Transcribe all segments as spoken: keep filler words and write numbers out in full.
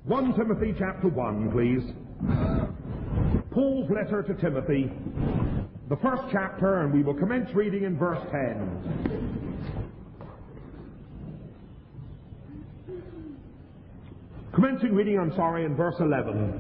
First Timothy chapter one, please. Paul's letter to Timothy, the first chapter, and we will commence reading in verse ten. Commencing reading, I'm sorry, in verse eleven.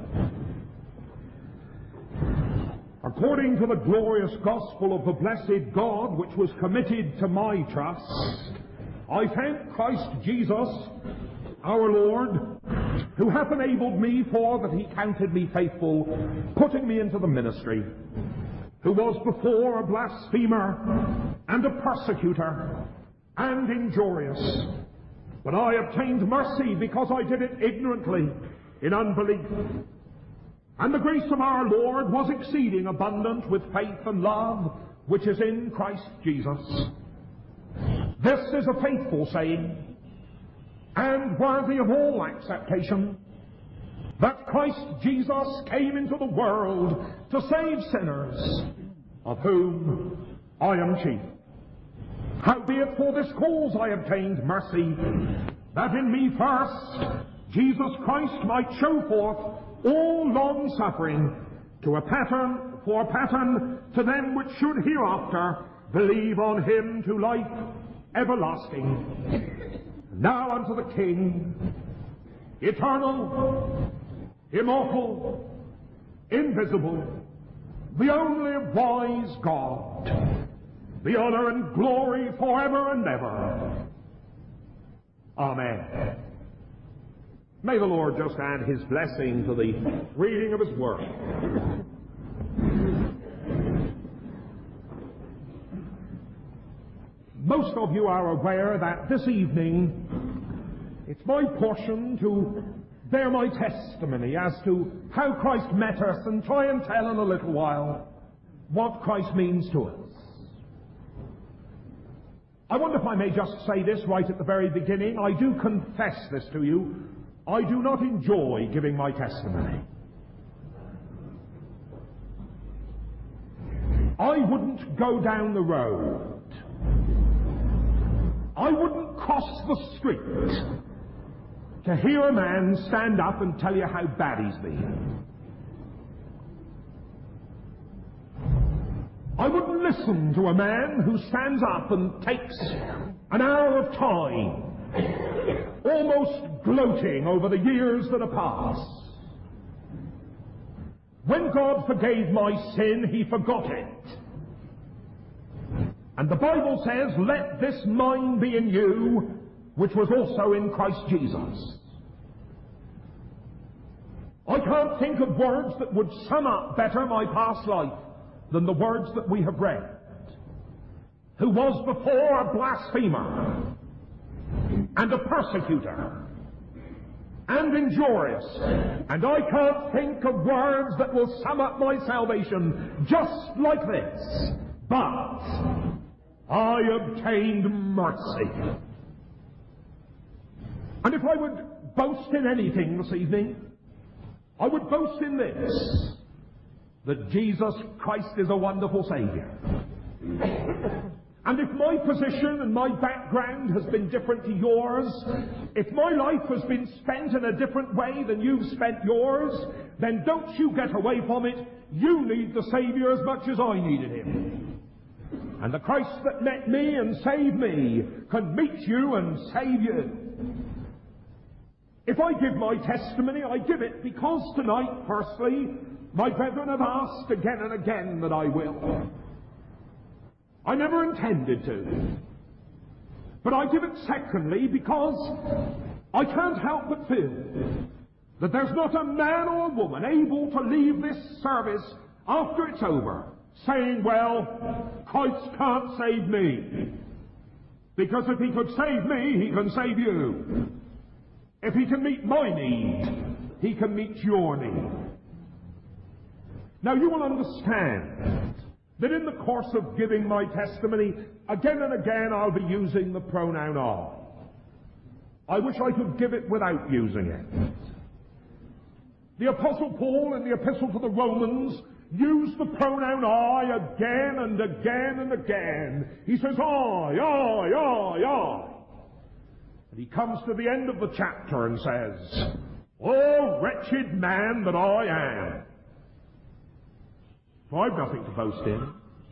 According to the glorious gospel of the blessed God, which was committed to my trust, I thank Christ Jesus, our Lord, who hath enabled me, for that he counted me faithful, putting me into the ministry, who was before a blasphemer and a persecutor and injurious. But I obtained mercy because I did it ignorantly, in unbelief. And the grace of our Lord was exceeding abundant with faith and love, which is in Christ Jesus. This is a faithful saying, and worthy of all acceptation, that Christ Jesus came into the world to save sinners, of whom I am chief. Howbeit for this cause I obtained mercy, that in me first Jesus Christ might show forth all long suffering to a pattern for a pattern to them which should hereafter believe on him to life everlasting. Now unto the King, eternal, immortal, invisible, the only wise God, the honor and glory forever and ever. Amen. May the Lord just add his blessing to the reading of his word. Most of you are aware that this evening it's my portion to bear my testimony as to how Christ met us and try and tell in a little while what Christ means to us. I wonder if I may just say this right at the very beginning. I do confess this to you. I do not enjoy giving my testimony. I wouldn't go down the road. I wouldn't cross the street to hear a man stand up and tell you how bad he's been. I wouldn't listen to a man who stands up and takes an hour of time, almost gloating over the years that are past. When God forgave my sin, he forgot it. And the Bible says, let this mind be in you, which was also in Christ Jesus. I can't think of words that would sum up better my past life than the words that we have read. Who was before a blasphemer and a persecutor and injurious. And I can't think of words that will sum up my salvation just like this. But I obtained mercy. And if I would boast in anything this evening, I would boast in this, that Jesus Christ is a wonderful Savior. And if my position and my background has been different to yours, if my life has been spent in a different way than you've spent yours, then don't you get away from it. You need the Savior as much as I needed him. And the Christ that met me and saved me can meet you and save you. If I give my testimony, I give it because tonight, firstly, my brethren have asked again and again that I will. I never intended to. But I give it secondly because I can't help but feel that there's not a man or a woman able to leave this service after it's over saying, well, Christ can't save me. Because if he could save me, he can save you. If he can meet my need, he can meet your need. Now you will understand that in the course of giving my testimony, again and again I'll be using the pronoun I. I wish I could give it without using it. The Apostle Paul in the Epistle to the Romans used the pronoun I again and again and again. He says, I, I, I, I. And he comes to the end of the chapter and says, Oh, wretched man that I am! For I've nothing to boast in.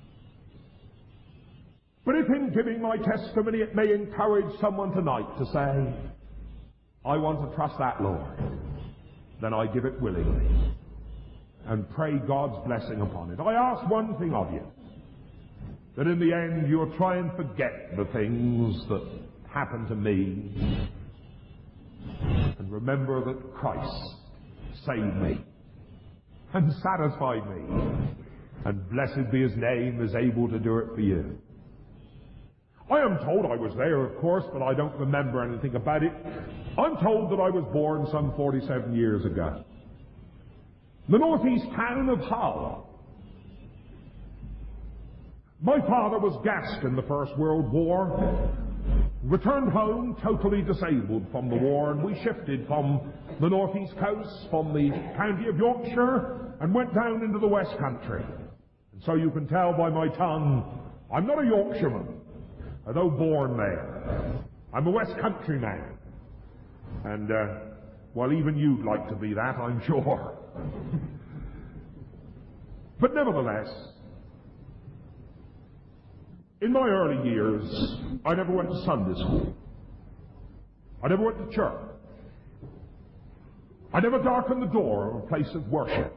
But if in giving my testimony it may encourage someone tonight to say, I want to trust that Lord, then I give it willingly and pray God's blessing upon it. I ask one thing of you, that in the end you'll try and forget the things that happened to me and remember that Christ saved me and satisfied me, and blessed be his name, is able to do it for you. I am told I was there, of course, but I don't remember anything about it. I'm told that I was born some forty-seven years ago. The northeast town of Hull. My father was gassed in the First World War, returned home totally disabled from the war, and we shifted from the northeast coast, from the county of Yorkshire, and went down into the West Country. And so you can tell by my tongue, I'm not a Yorkshireman, although born there. I'm a West Country man. And, uh, well, even you'd like to be that, I'm sure. But nevertheless, in my early years, I never went to Sunday school. I never went to church. I never darkened the door of a place of worship.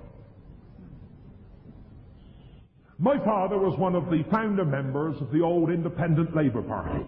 My father was one of the founder members of the old Independent Labour Party.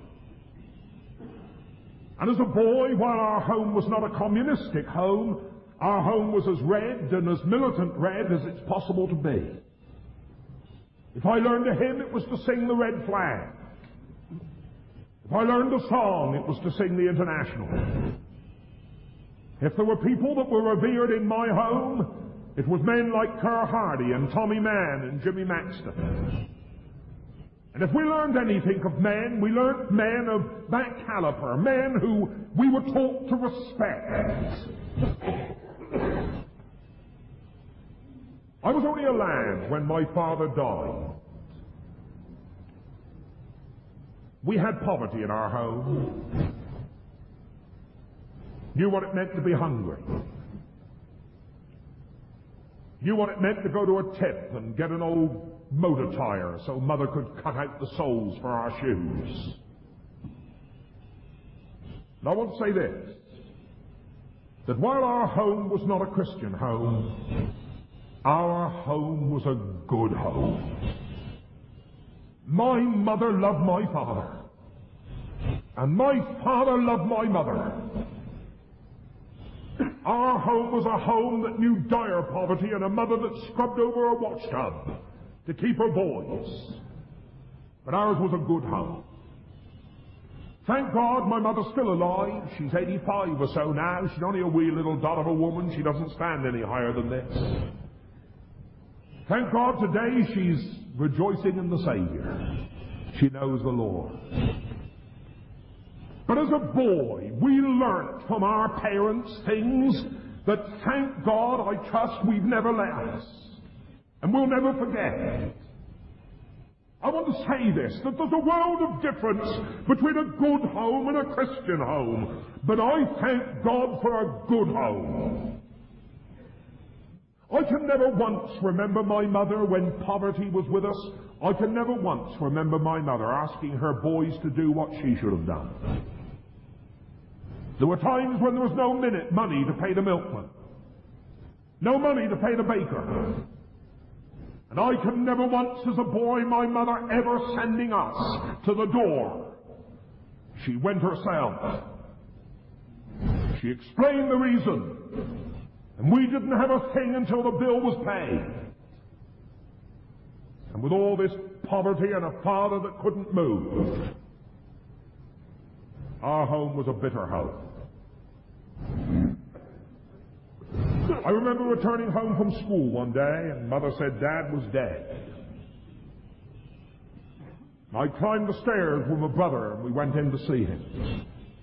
And as a boy, while our home was not a communistic home, our home was as red and as militant red as it's possible to be. If I learned a hymn, it was to sing the red flag. If I learned a song, it was to sing the International. If there were people that were revered in my home, it was men like Kerr Hardy and Tommy Mann and Jimmy Maxton. And if we learned anything of men, we learnt men of that caliber, men who we were taught to respect. I was only a lad when my father died. We had poverty in our home. Knew what it meant to be hungry. Knew what it meant to go to a tip and get an old motor tire so Mother could cut out the soles for our shoes. And I want to say this, that while our home was not a Christian home, our home was a good home. My mother loved my father, and my father loved my mother. Our home was a home that knew dire poverty and a mother that scrubbed over a wash tub to keep her boys. But ours was a good home. Thank God my mother's still alive. She's eighty-five or so now. She's only a wee little dot of a woman. She doesn't stand any higher than this. Thank God today she's rejoicing in the Savior. She knows the Lord. But as a boy, we learnt from our parents things that, thank God, I trust we've never left. And we'll never forget. I want to say this, that there's a world of difference between a good home and a Christian home. But I thank God for a good home. I can never once remember my mother when poverty was with us. I can never once remember my mother asking her boys to do what she should have done. There were times when there was no minute money to pay the milkman, no money to pay the baker. And I can never once as a boy my mother ever sending us to the door. She went herself. She explained the reason. And we didn't have a thing until the bill was paid. And with all this poverty and a father that couldn't move, our home was a bitter home. I remember returning home from school one day, and Mother said Dad was dead. I climbed the stairs with my brother, and we went in to see him.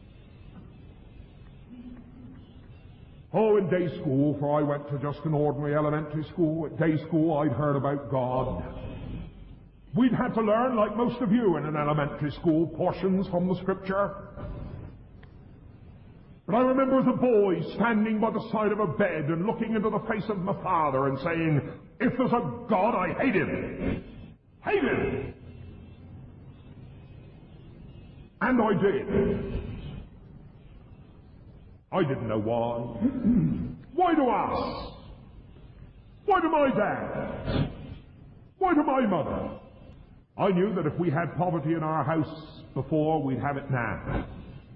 Oh, in day school, for I went to just an ordinary elementary school, at day school I'd heard about God. We'd had to learn, like most of you in an elementary school, portions from the Scripture. But I remember as a boy standing by the side of a bed and looking into the face of my father and saying, if there's a God, I hate him. Hate him. And I did. I didn't know why. Why to us? Why to my dad? Why to my mother? I knew that if we had poverty in our house before, we'd have it now.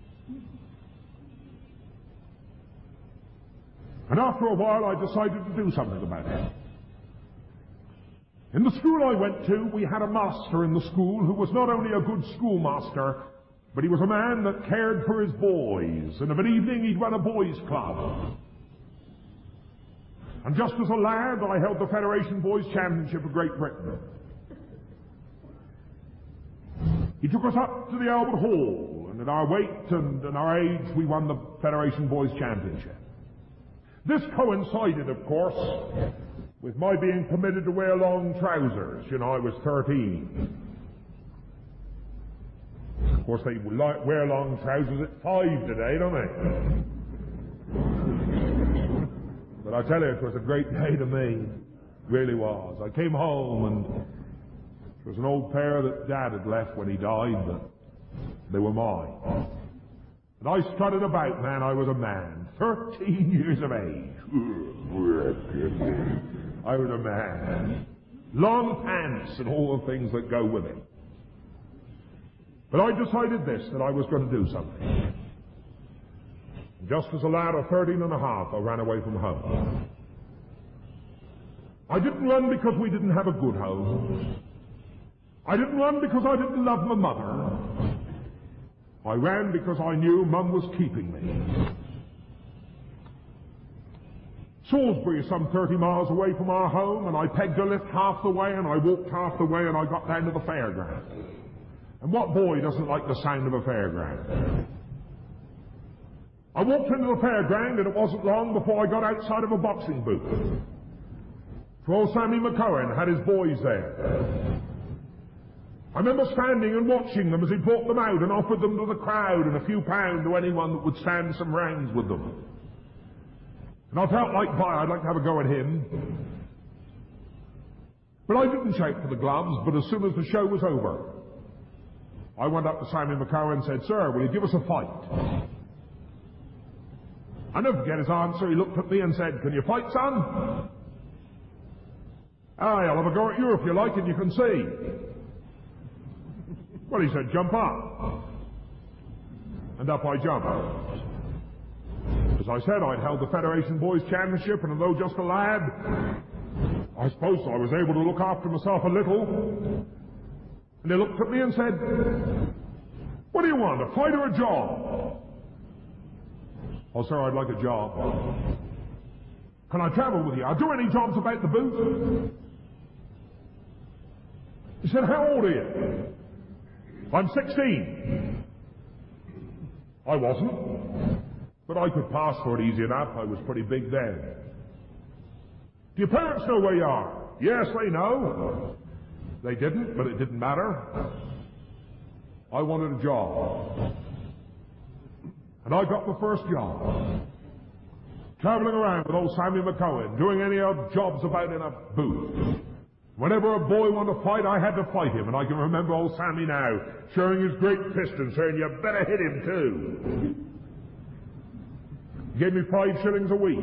And after a while, I decided to do something about it. In the school I went to, we had a master in the school who was not only a good schoolmaster, but he was a man that cared for his boys, and of an evening he'd run a boys' club. And just as a lad, I held the Federation Boys' Championship of Great Britain. He took us up to the Albert Hall, and at our weight and, and our age, we won the Federation Boys' Championship. This coincided, of course, with my being permitted to wear long trousers. You know, I was thirteen. Of course, they wear long trousers at five today, don't they? But I tell you, it was a great day to me. It really was. I came home, and it was an old pair that Dad had left when he died, but they were mine. And I strutted about, man, I was a man. Thirteen years of age. I was a man. Long pants and all the things that go with it. But I decided this, that I was going to do something. Just as a lad of thirteen and a half, I ran away from home. I didn't run because we didn't have a good home. I didn't run because I didn't love my mother. I ran because I knew Mum was keeping me. Salisbury is some thirty miles away from our home, and I pegged a lift half the way, and I walked half the way, and I got down to the fairground. And what boy doesn't like the sound of a fairground? I walked into the fairground, and it wasn't long before I got outside of a boxing booth. For old Sammy McCowan had his boys there. I remember standing and watching them as he brought them out and offered them to the crowd and a few pounds to anyone that would stand some rounds with them. And I felt like, boy, I'd like to have a go at him. But I didn't shout for the gloves, but as soon as the show was over, I went up to Sammy McCowan and said, "Sir, will you give us a fight?" I never forget his answer. He looked at me and said, "Can you fight, son?" "Aye, I'll have a go at you if you like, and you can see." Well, he said, "Jump up." And up I jumped. As I said, I'd held the Federation Boys Championship, and although just a lad, I suppose I was able to look after myself a little. And he looked at me and said, "What do you want, a fight or a job?" "Oh, sir, I'd like a job." "Can I travel with you? I'll do any jobs about the booth." He said, "How old are you?" "I'm sixteen. I wasn't, but I could pass for it easy enough. I was pretty big then. "Do your parents know where you are?" "Yes, they know." They didn't, but it didn't matter. I wanted a job. And I got the first job. Traveling around with old Sammy McCowan, doing any odd jobs about in a booth. Whenever a boy wanted to fight, I had to fight him, and I can remember old Sammy now, showing his great fist and saying, "You better hit him too." He gave me five shillings a week.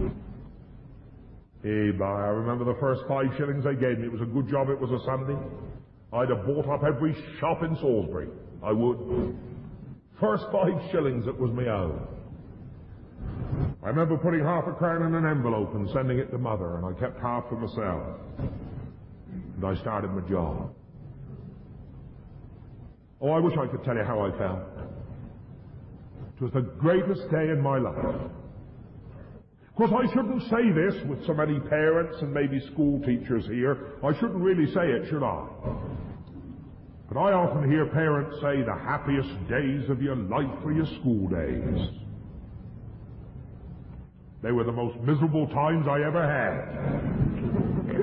Hey, boy, I remember the first five shillings they gave me. It was a good job it was a Sunday. I'd have bought up every shop in Salisbury. I would. First five shillings, it was my own. I remember putting half a crown in an envelope and sending it to Mother, and I kept half for myself. And I started my job. Oh, I wish I could tell you how I felt. It was the greatest day in my life. Of course, I shouldn't say this with so many parents and maybe school teachers here. I shouldn't really say it, should I? But I often hear parents say the happiest days of your life were your school days. They were the most miserable times I ever had.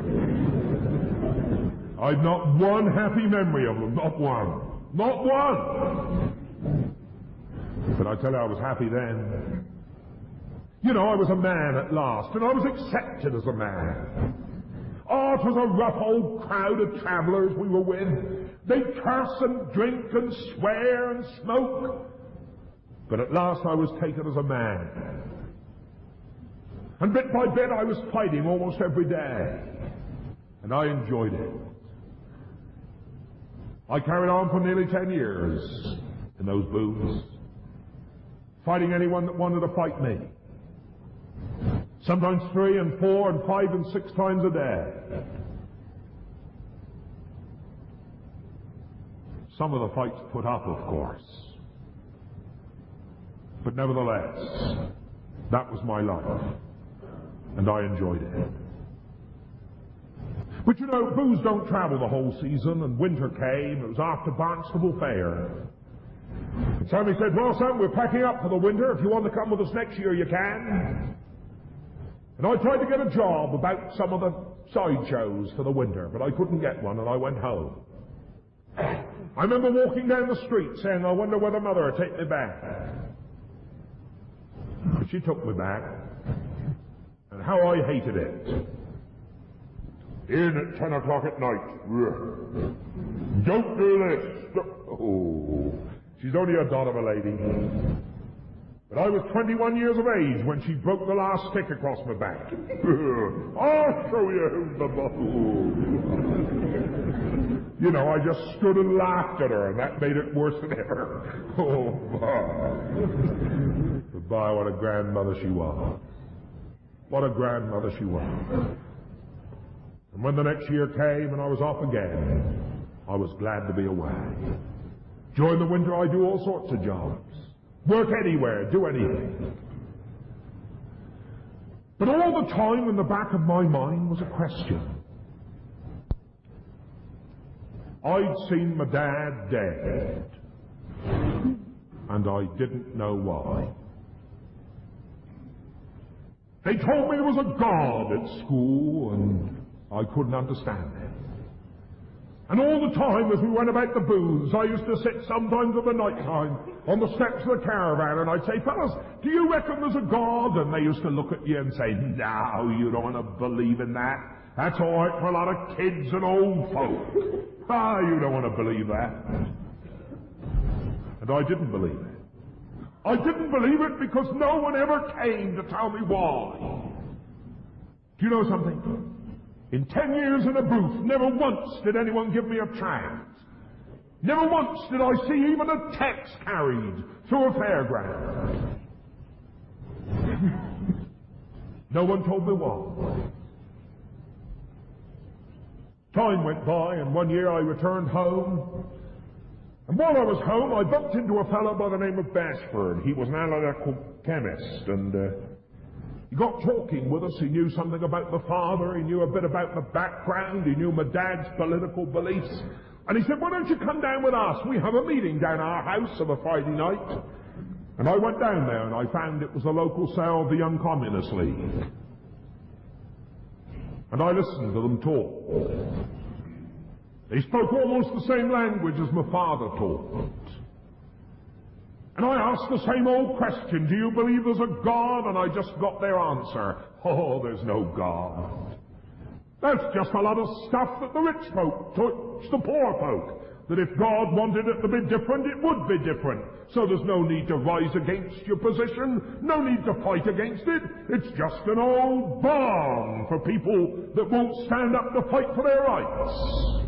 I've not one happy memory of them, not one. Not one! But I tell you, I was happy then. You know, I was a man at last, and I was accepted as a man. Oh, it was a rough old crowd of travellers we were with. They'd curse and drink and swear and smoke. But at last I was taken as a man. And bit by bit I was fighting almost every day. And I enjoyed it. I carried on for nearly ten years in those booths, fighting anyone that wanted to fight me. Sometimes three and four and five and six times a day. Some of the fights put up, of course. But nevertheless, that was my life. And I enjoyed it. But you know, booths don't travel the whole season, and winter came. It was after Barnstable Fair. And somebody said, well, son, we're packing up for the winter. If you want to come with us next year, you can. And I tried to get a job about some of the sideshows for the winter, but I couldn't get one, and I went home. I remember walking down the street saying, I wonder whether Mother will take me back. But she took me back, and how I hated it. In at ten o'clock at night. Don't do this. Oh, she's only a dot of a lady. But I was twenty-one years of age when she broke the last stick across my back. I'll show you who's the boss. You know, I just stood and laughed at her, and that made it worse than ever. Oh, my. Goodbye, what a grandmother she was. What a grandmother she was. And when the next year came and I was off again, I was glad to be away. During the winter I do all sorts of jobs. Work anywhere, do anything. But all the time in the back of my mind was a question. I'd seen my dad dead, and I didn't know why. They told me there was a God at school, and I couldn't understand it. And all the time as we went about the booths, I used to sit sometimes of the night time on the steps of the caravan, and I'd say, fellas, do you reckon there's a God? And they used to look at you and say, no, you don't want to believe in that. That's all right for a lot of kids and old folk. Ah, you don't want to believe that. And I didn't believe it. I didn't believe it because no one ever came to tell me why. Do you know something? In ten years in a booth, never once did anyone give me a chance. Never once did I see even a text carried through a fairground. No one told me why. Time went by, and one year I returned home. And while I was home, I bumped into a fellow by the name of Bashford. He was an analytical chemist, and uh, he got talking with us. He knew something about the father. He knew a bit about the background. He knew my dad's political beliefs. And he said, why don't you come down with us? We have a meeting down our house of a Friday night. And I went down there, and I found it was the local cell of the Young Communist League. And I listened to them talk. They spoke almost the same language as my father talked. And I asked the same old question, do you believe there's a God? And I just got their answer, oh, there's no God. That's just a lot of stuff that the rich folk taught the poor folk. That if God wanted it to be different, it would be different. So there's no need to rise against your position, no need to fight against it. It's just an old bomb for people that won't stand up to fight for their rights.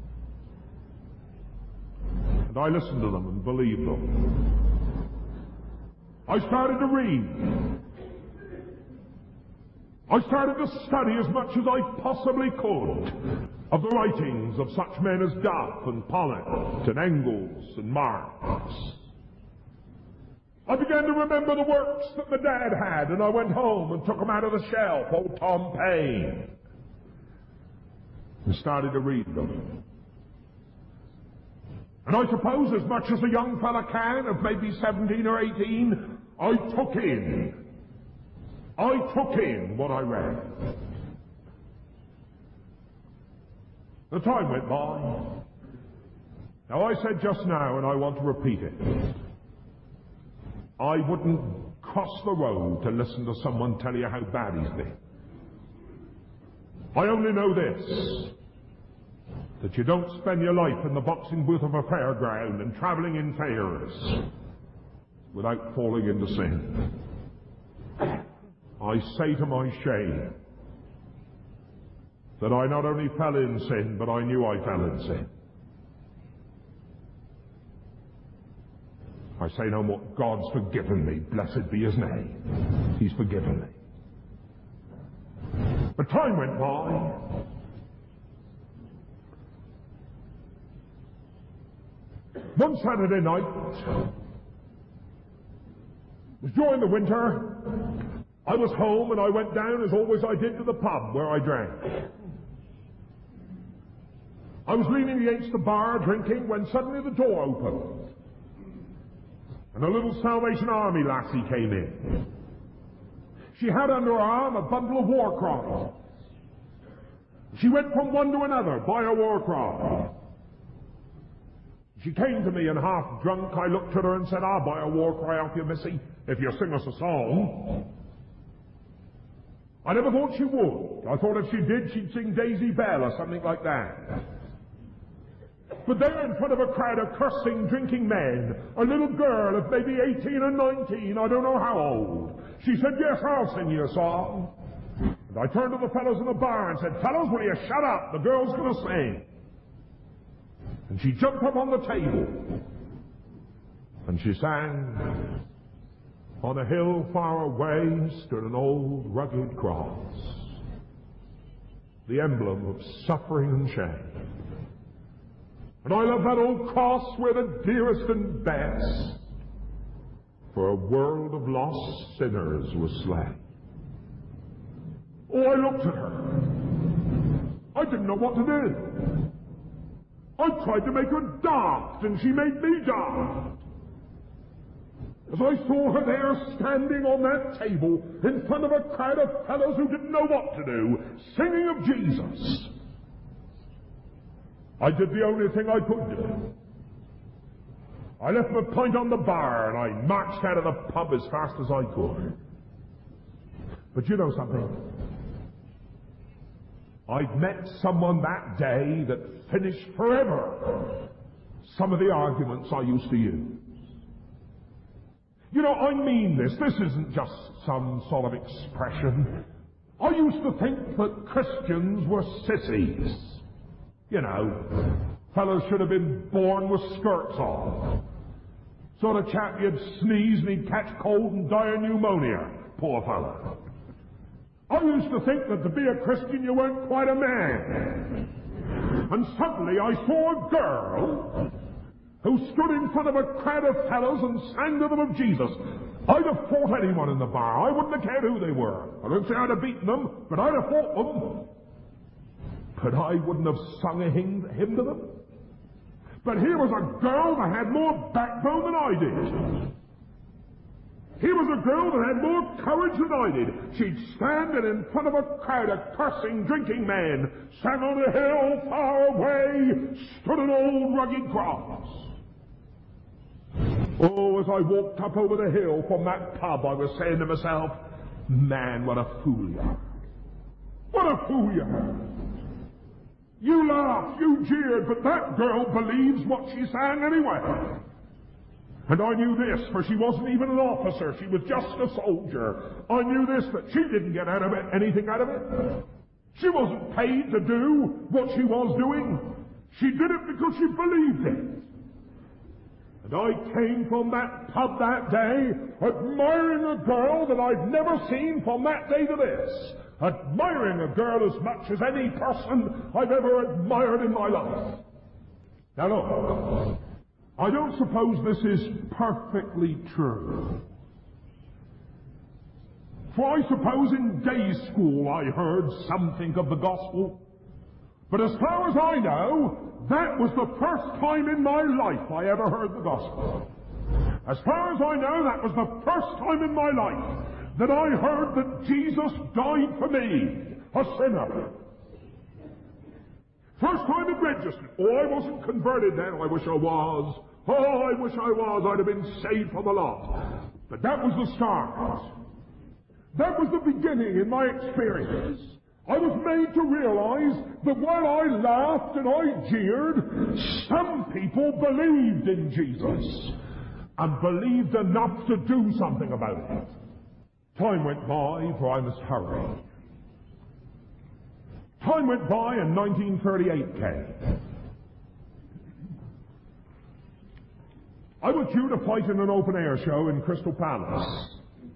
And I listened to them and believed them. I started to read. I started to study as much as I possibly could of the writings of such men as Duff and Pollock and Engels and Marx. I began to remember the works that my dad had, and I went home and took them out of the shelf, old Tom Paine, and started to read them. And I suppose as much as a young fella can, of maybe seventeen or eighteen, I took in. I took in what I read. The time went by. Now I said just now, and I want to repeat it, I wouldn't cross the road to listen to someone tell you how bad he's been. I only know this, that you don't spend your life in the boxing booth of a fairground and traveling in fairs without falling into sin. I say to my shame that I not only fell in sin, but I knew I fell in sin. I say no more. God's forgiven me. Blessed be his name. He's forgiven me. But time went by. One Saturday night, it was during the winter, I was home and I went down, as always I did, to the pub where I drank. I was leaning against the bar drinking when suddenly the door opened and a little Salvation Army lassie came in. She had under her arm a bundle of war cry. She went from one to another, buy a war cry. She came to me and half drunk, I looked at her and said, I'll buy a war cry off you, missy, if you sing us a song. I never thought she would. I thought if she did, she'd sing Daisy Bell or something like that. But there in front of a crowd of cursing, drinking men, a little girl of maybe eighteen or nineteen, I don't know how old, she said, yes, I'll sing you a song. And I turned to the fellows in the bar and said, fellows, will you shut up? The girl's going to sing. And she jumped up on the table and she sang, on a hill far away stood an old rugged cross, the emblem of suffering and shame. And I love that old cross where the dearest and best for a world of lost sinners was slain. Oh, I looked at her. I didn't know what to do. I tried to make her daft, and she made me daft. As I saw her there standing on that table in front of a crowd of fellows who didn't know what to do, singing of Jesus, I did the only thing I could do. I left my pint on the bar and I marched out of the pub as fast as I could. But you know something? I'd met someone that day that finished forever some of the arguments I used to use. You know, I mean this. This isn't just some sort of expression. I used to think that Christians were sissies. You know, fellows should have been born with skirts on. Sort of chap, you'd sneeze and he'd catch cold and die of pneumonia. Poor fellow. I used to think that to be a Christian you weren't quite a man. And suddenly I saw a girl who stood in front of a crowd of fellows and sang to them of Jesus. I'd have fought anyone in the bar. I wouldn't have cared who they were. I don't say I'd have beaten them, but I'd have fought them. But I wouldn't have sung a hymn, hymn to them. But here was a girl that had more backbone than I did. Here was a girl that had more courage than I did. She'd stand and in front of a crowd of cursing, drinking men, sang on a hill far away, stood an old rugged cross. Oh, as I walked up over the hill from that pub, I was saying to myself, man, what a fool you are. What a fool you are. You laughed, you jeered, but that girl believes what she sang anyway. And I knew this, for she wasn't even an officer, she was just a soldier. I knew this, that she didn't get out of it anything out of it. She wasn't paid to do what she was doing. She did it because she believed it. And I came from that pub that day admiring a girl that I've never seen from that day to this. Admiring a girl as much as any person I've ever admired in my life. Now look, I don't suppose this is perfectly true. For I suppose in day school I heard something of the gospel. But as far as I know, that was the first time in my life I ever heard the gospel. As far as I know, that was the first time in my life that I heard that Jesus died for me, a sinner. First time it registered. Oh, I wasn't converted then. I wish I was. Oh, I wish I was. I'd have been saved from the lot. But that was the start. That was the beginning in my experience. I was made to realize that while I laughed and I jeered, some people believed in Jesus and believed enough to do something about it. Time went by, for I must hurry. Time went by and nineteen thirty-eight came. I was due to fight in an open-air show in Crystal Palace.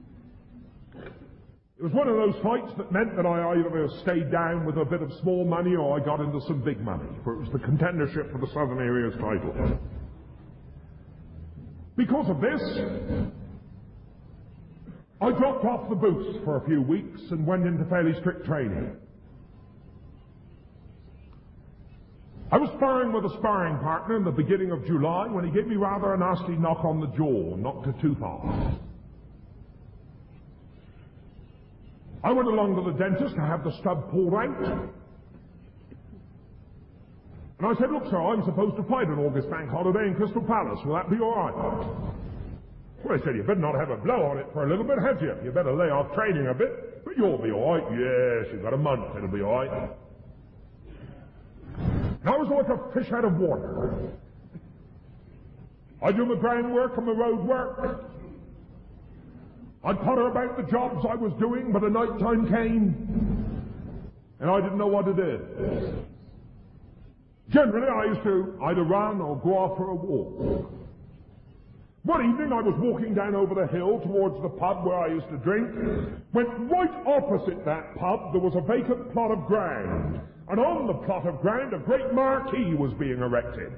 It was one of those fights that meant that I either stayed down with a bit of small money or I got into some big money, for it was the contendership for the Southern Area's title. Because of this, I dropped off the boots for a few weeks and went into fairly strict training. I was sparring with a sparring partner in the beginning of July when he gave me rather a nasty knock on the jaw and knocked a tooth off. I went along to the dentist to have the stub pulled out. And I said, look, sir, I'm supposed to fight an August bank holiday in Crystal Palace. Will that be all right? Well, I said, you better not have a blow on it for a little bit, have you? You better lay off training a bit, but you'll be all right. Yes, you've got a month, it'll be all right. And I was like a fish out of water. I do my groundwork and my road work. I'd potter about the jobs I was doing, but the night time came, and I didn't know what to do. Generally, I used to either run or go off for a walk. One evening, I was walking down over the hill towards the pub where I used to drink, when right opposite that pub there was a vacant plot of ground, and on the plot of ground a great marquee was being erected.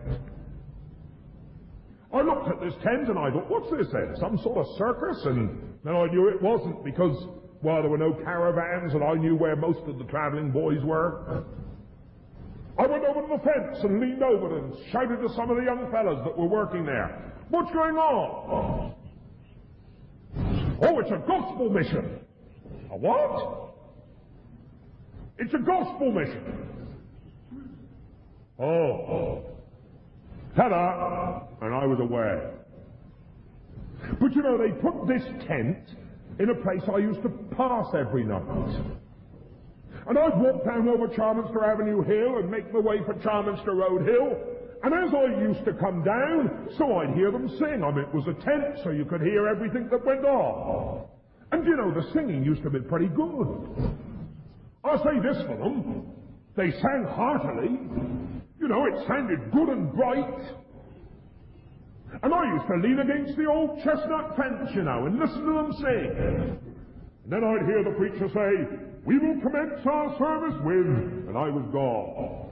I looked at this tent and I thought, what's this then? Some sort of circus? And then I knew it wasn't because, well, there were no caravans and I knew where most of the travelling boys were. I went over to the fence and leaned over and shouted to some of the young fellas that were working there, what's going on? Oh, it's a gospel mission. A what? It's a gospel mission. Oh. Ta-da! And I was aware. But you know, they put this tent in a place I used to pass every night. And I'd walk down over Charminster Avenue Hill and make my way for Charminster Road Hill. And as I used to come down, so I'd hear them sing. I mean, it was a tent, so you could hear everything that went on. And you know, the singing used to be pretty good. I'll say this for them. They sang heartily. You know, it sounded good and bright. And I used to lean against the old chestnut fence, you know, and listen to them sing. And then I'd hear the preacher say, we will commence our service with, and I was gone.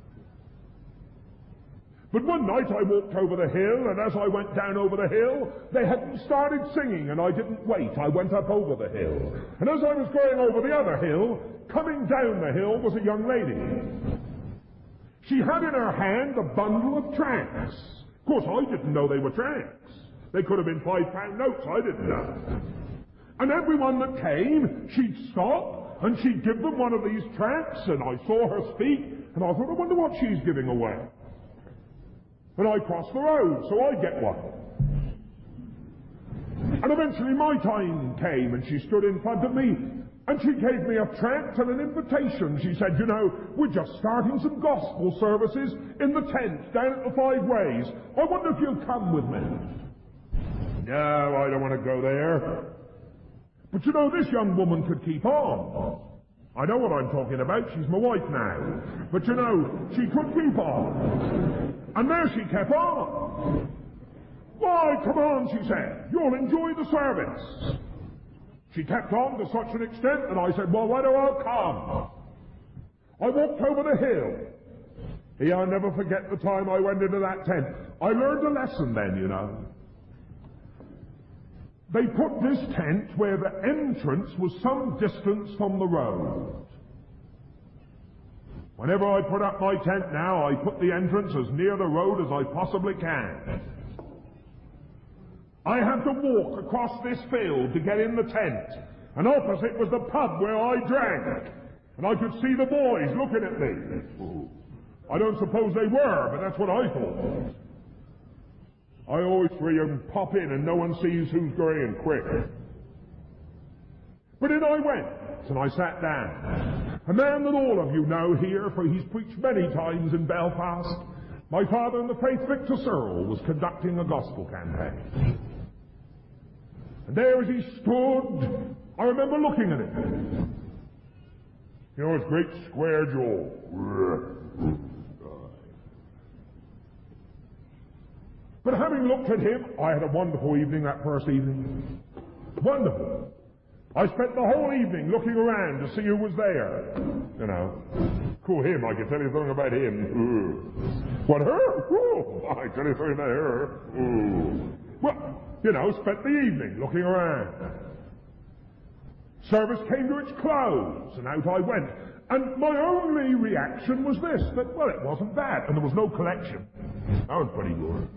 But one night I walked over the hill, and as I went down over the hill, they hadn't started singing, and I didn't wait. I went up over the hill. And as I was going over the other hill, coming down the hill was a young lady. She had in her hand a bundle of tracts. Of course, I didn't know they were tracts. They could have been five-pound notes, I didn't know. And everyone that came, she'd stop, and she'd give them one of these tracts, and I saw her speak, and I thought, I wonder what she's giving away. And I crossed the road, so I'd get one. And eventually my time came, and she stood in front of me, and she gave me a tract and an invitation. She said, you know, we're just starting some gospel services in the tent down at the Five Ways. I wonder if you'll come with me. No, I don't want to go there. But you know, this young woman could keep on. I know what I'm talking about. She's my wife now. But you know, she could keep on. And there she kept on. Why, come on, she said. You'll enjoy the service. She kept on to such an extent that I said, well, why do I come? I walked over the hill. Yeah, I'll never forget the time I went into that tent. I learned a lesson then, you know. They put this tent where the entrance was some distance from the road. Whenever I put up my tent now, I put the entrance as near the road as I possibly can. I had to walk across this field to get in the tent, and opposite was the pub where I drank, and I could see the boys looking at me. I don't suppose they were, but that's what I thought. I always try and pop in and no one sees who's going in quick. But in I went, and I sat down. A man that all of you know here, for he's preached many times in Belfast. My father in the faith, Victor Searle, was conducting a gospel campaign. And there as he stood, I remember looking at him. You know, his great square jaw. But having looked at him, I had a wonderful evening that first evening. Wonderful. I spent the whole evening looking around to see who was there. You know. Cool, him, I can tell you something about him. Ooh. What, her? Ooh, I tell you something about her. Ooh. Well, you know, spent the evening looking around. Service came to its close, and out I went. And my only reaction was this, that, well, it wasn't bad, and there was no collection. That was pretty good.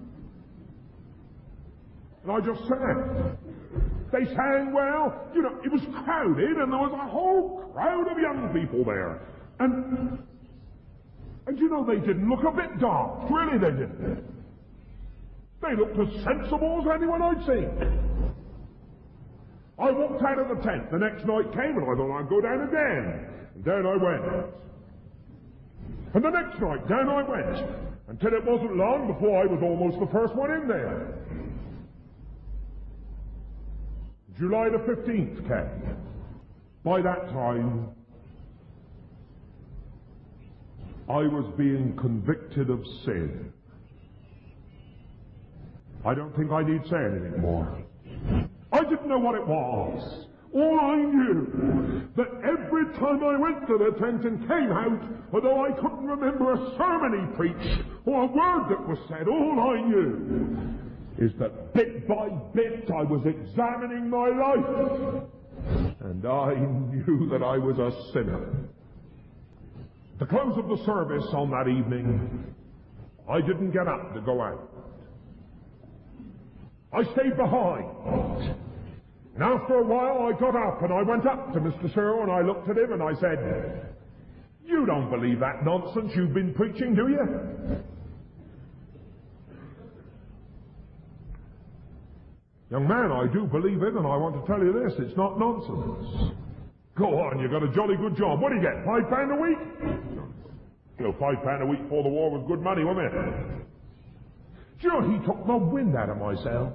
And I just sang. They sang well. You know, it was crowded, and there was a whole crowd of young people there. And, and you know, they didn't look a bit daft. Really, they didn't. They looked as sensible as anyone I'd seen. I walked out of the tent. The next night came, and I thought I'd go down again. And down I went. And the next night, down I went. Until it wasn't long before I was almost the first one in there. July the fifteenth came. By that time, I was being convicted of sin. I don't think I need say anything more. I didn't know what it was. All I knew, that every time I went to the tent and came out, although I couldn't remember a sermon he preached, or a word that was said, all I knew is that bit by bit I was examining my life, and I knew that I was a sinner. At the close of the service on that evening, I didn't get up to go out. I stayed behind. And after a while I got up and I went up to Mister Searle and I looked at him and I said, "You don't believe that nonsense you've been preaching, do you?" "Young man, I do believe it, and I want to tell you this, it's not nonsense." "Go on, you've got a jolly good job. What do you get, five pound a week?" You know, five pound a week before the war was good money, wasn't it? Do you know, he took the wind out of my sails.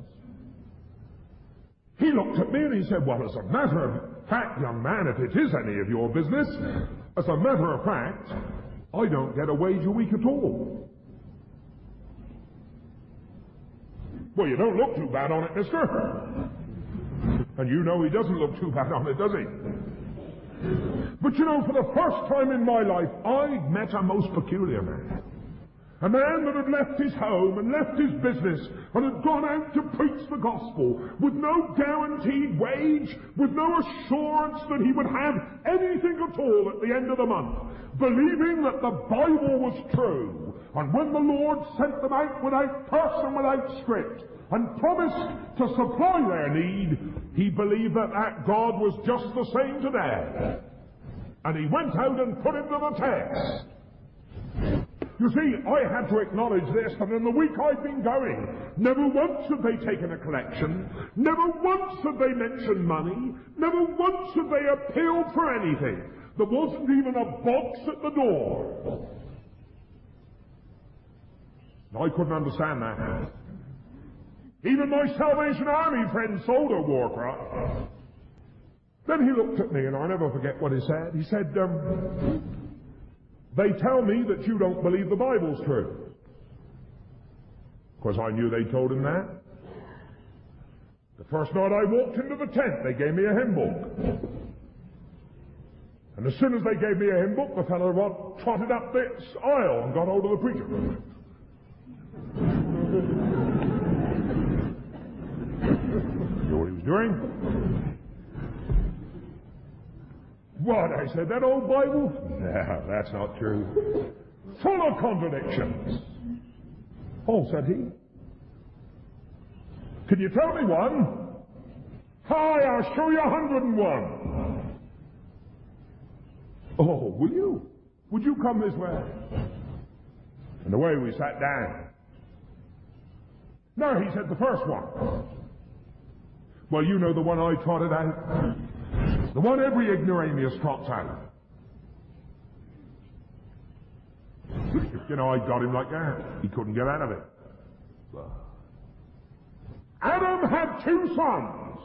He looked at me and he said, "Well, as a matter of fact, young man, if it is any of your business, as a matter of fact, I don't get a wage a week at all." "Well, you don't look too bad on it, mister." And you know he doesn't look too bad on it, does he? But you know, for the first time in my life, I met a most peculiar man. A man that had left his home and left his business and had gone out to preach the gospel with no guaranteed wage, with no assurance that he would have anything at all at the end of the month, believing that the Bible was true, and when the Lord sent them out without purse and without script, and promised to supply their need, he believed that that God was just the same today. And he went out and put him to the test. You see, I had to acknowledge this, that in the week I'd been going, never once had they taken a collection, never once had they mentioned money, never once had they appealed for anything. There wasn't even a box at the door. I couldn't understand that. Even my Salvation Army friend sold a Warcraft. Then he looked at me, and I'll never forget what he said. He said, um, "They tell me that you don't believe the Bible's true." Of course, I knew they told him that. The first night I walked into the tent, they gave me a hymn book. And as soon as they gave me a hymn book, the fellow trotted up this aisle and got hold of the preacher. You know what he was doing? "What?" I said, "that old Bible?" "No, that's not true. Full of contradictions." "Oh," said he. "Can you tell me one?" "Hi, I'll show you a hundred and one." "Oh, will you? Would you come this way?" And away we sat down. No, he said the first one. Well, you know the one I trotted out. The one every ignoramus trots out. You know, I got him like that. He couldn't get out of it. Adam had two sons.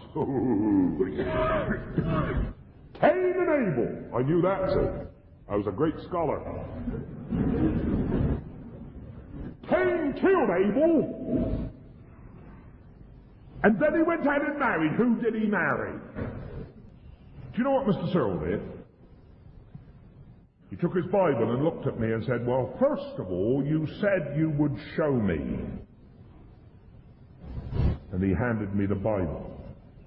Cain and Abel. I knew that, sir. I was a great scholar. Cain killed Abel. And then he went out and married. Who did he marry? Do you know what Mister Searle did? He took his Bible and looked at me and said, well, first of all, you said you would show me. And he handed me the Bible.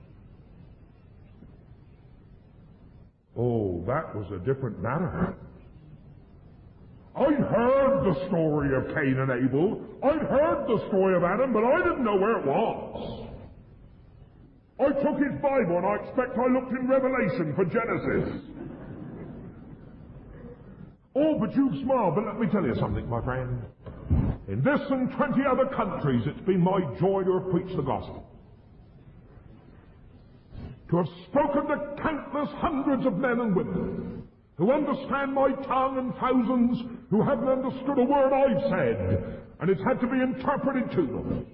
Oh, that was a different matter. I'd heard the story of Cain and Abel. I'd heard the story of Adam, but I didn't know where it was. I took his Bible and I expect I looked in Revelation for Genesis. Oh, but you smile, but let me tell you something, my friend. In this and twenty other countries, it's been my joy to have preached the gospel. To have spoken to countless hundreds of men and women who understand my tongue and thousands who haven't understood a word I've said, and it's had to be interpreted to them.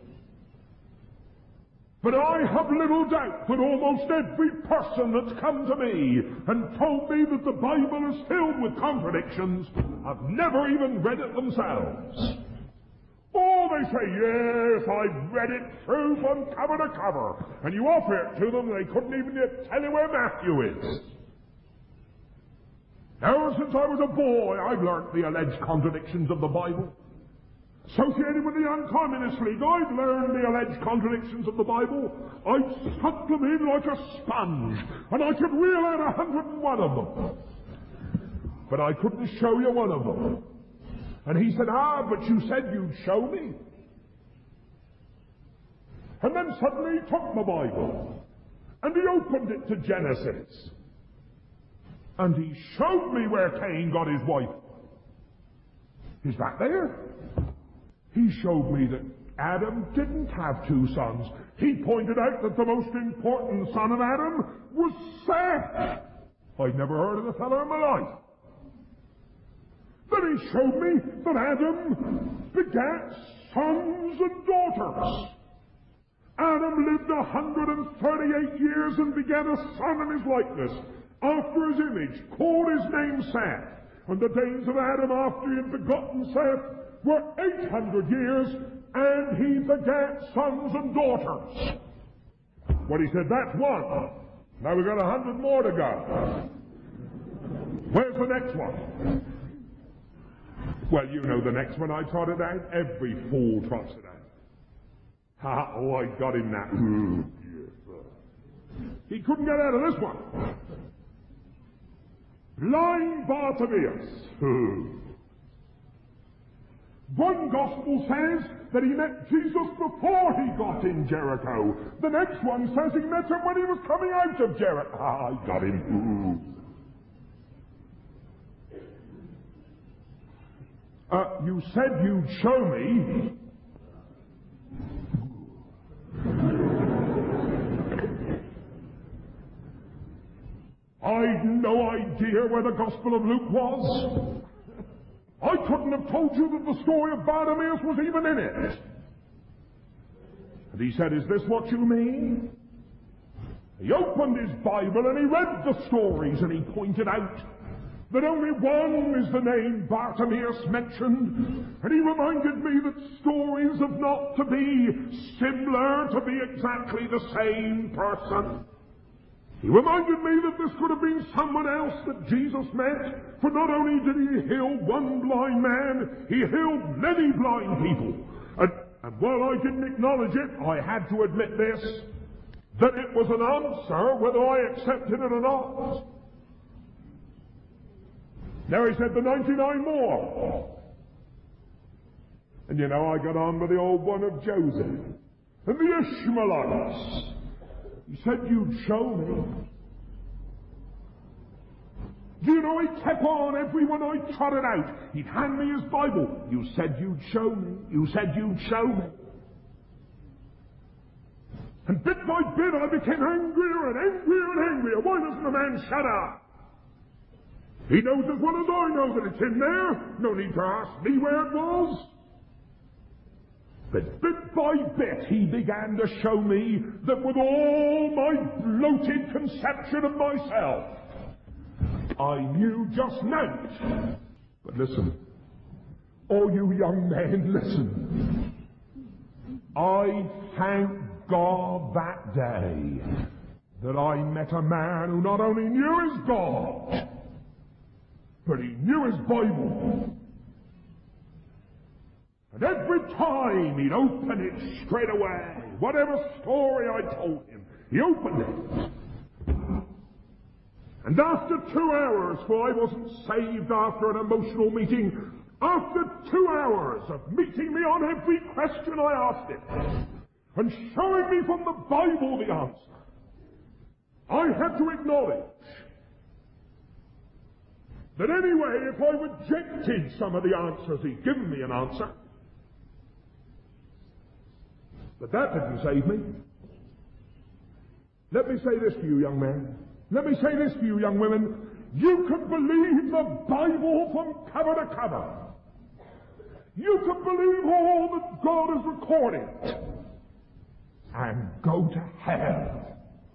But I have little doubt that almost every person that's come to me and told me that the Bible is filled with contradictions have never even read it themselves. Oh, they say, yes, I've read it through from cover to cover. And you offer it to them, and they couldn't even tell you where Matthew is. Ever since I was a boy, I've learnt the alleged contradictions of the Bible. Associated with the Uncommunist League, I've learned the alleged contradictions of the Bible. I've sucked them in like a sponge, and I could reel out a hundred and one of them. But I couldn't show you one of them. And he said, ah, but you said you'd show me. And then suddenly he took my Bible, and he opened it to Genesis. And he showed me where Cain got his wife. Is that there? He showed me that Adam didn't have two sons. He pointed out that the most important son of Adam was Seth. I'd never heard of the fellow in my life. Then he showed me that Adam begat sons and daughters. Adam lived a hundred and thirty-eight years and begat a son in his likeness, after his image, called his name Seth. And the days of Adam after he had begotten Seth were eight hundred years, and he begat sons and daughters. Well, he said, that's one. Now we've got a hundred more to go. Where's the next one? Well, you know the next one I trotted out. Every fool trots it out. Ha! Oh, I got him that. He couldn't get out of this one. Blind Bartimaeus. One gospel says that he met Jesus before he got in Jericho. The next one says he met him when he was coming out of Jericho. Ah, I got him. Uh, you said you'd show me. I'd no idea where the Gospel of Luke was. I couldn't have told you that the story of Bartimaeus was even in it. And he said, is this what you mean? He opened his Bible and he read the stories and he pointed out that only one is the name Bartimaeus mentioned. And he reminded me that stories have not to be similar, to be exactly the same person. He reminded me that this could have been someone else that Jesus met, for not only did he heal one blind man, he healed many blind people. And, and while I didn't acknowledge it, I had to admit this, that it was an answer whether I accepted it or not. Now he said the ninety-nine more. And you know, I got on with the old one of Joseph and the Ishmaelites. He said, you'd show me. Do you know, he kept on every one I trotted out. He'd hand me his Bible. You said you'd show me. You said you'd show me. And bit by bit I became angrier and angrier and angrier. Why doesn't the man shut up? He knows as well as I know that it's in there. No need to ask me where it was. But bit by bit he began to show me that with all my bloated conception of myself, I knew just not. But listen, all you young men, listen. I thank God that day that I met a man who not only knew his God, but he knew his Bible. And every time he'd open it straight away, whatever story I told him, he opened it. And after two hours, for I wasn't saved after an emotional meeting, after two hours of meeting me on every question I asked him, and showing me from the Bible the answer, I had to acknowledge that anyway, if I rejected some of the answers, he'd given me an answer. But that didn't save me. Let me say this to you, young men. Let me say this to you, young women. You can believe the Bible from cover to cover. You can believe all that God has recorded and go to hell.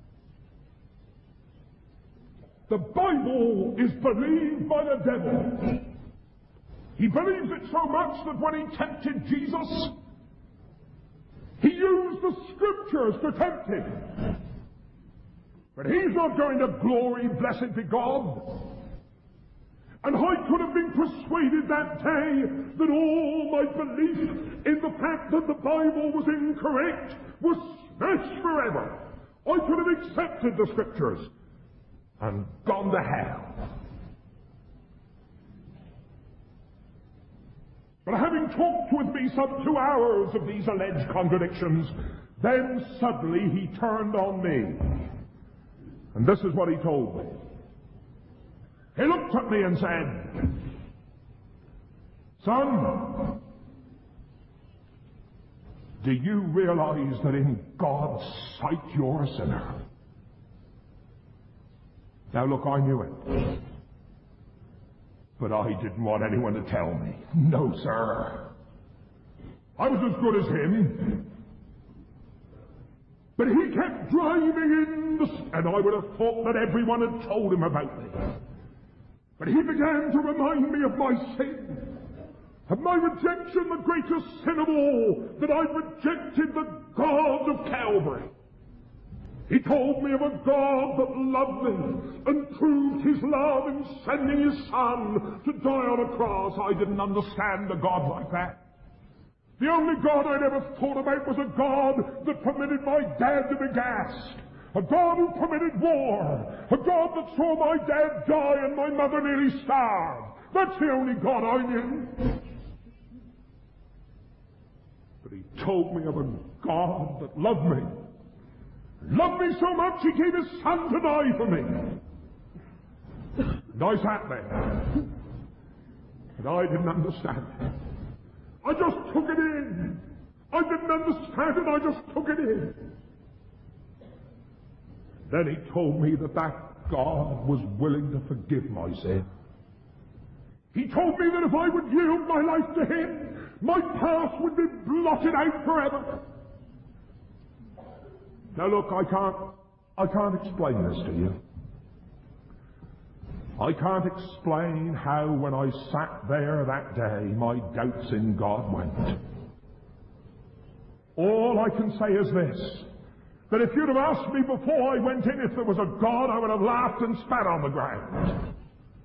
The Bible is believed by the devil. He believes it so much that when he tempted Jesus, he used the Scriptures to tempt him. But he's not going to glory, blessed be God. And I could have been persuaded that day that all my belief in the fact that the Bible was incorrect was smashed forever. I could have accepted the Scriptures and gone to hell. But having talked with me some two hours of these alleged contradictions, then suddenly he turned on me. And this is what he told me. He looked at me and said, "Son, do you realize that in God's sight you're a sinner?" Now look, I knew it. But I didn't want anyone to tell me. No, sir. I was as good as him. But he kept driving in the... And I would have thought that everyone had told him about me. But he began to remind me of my sin. Of my rejection, the greatest sin of all. That I rejected the God of Calvary. He told me of a God that loved me and proved his love in sending his Son to die on a cross. I didn't understand a God like that. The only God I'd ever thought about was a God that permitted my dad to be gassed. A God who permitted war. A God that saw my dad die and my mother nearly starve. That's the only God I knew. But he told me of a God that loved me. Loved me so much he gave his Son to die for me. And I sat there. And I didn't understand it. I just took it in. I didn't understand it, I just took it in. Then he told me that that God was willing to forgive my sin. He told me that if I would yield my life to him, my past would be blotted out forever. Now look, I can't, I can't explain this to you. I can't explain how when I sat there that day, my doubts in God went. All I can say is this, that if you'd have asked me before I went in if there was a God, I would have laughed and spat on the ground.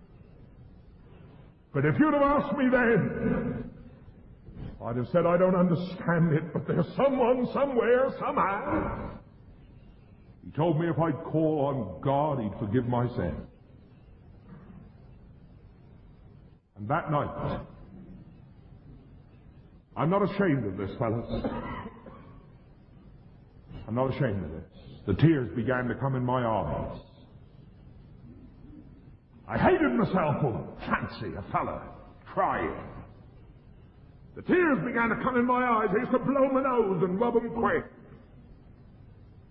But if you'd have asked me then, I'd have said, I don't understand it, but there's someone, somewhere, somehow. He told me if I'd call on God, he'd forgive my sin. And that night, I'm not ashamed of this, fellas. I'm not ashamed of this. The tears began to come in my eyes. I hated myself for fancy a fella crying. The tears began to come in my eyes. I used to blow my nose and rub them quick.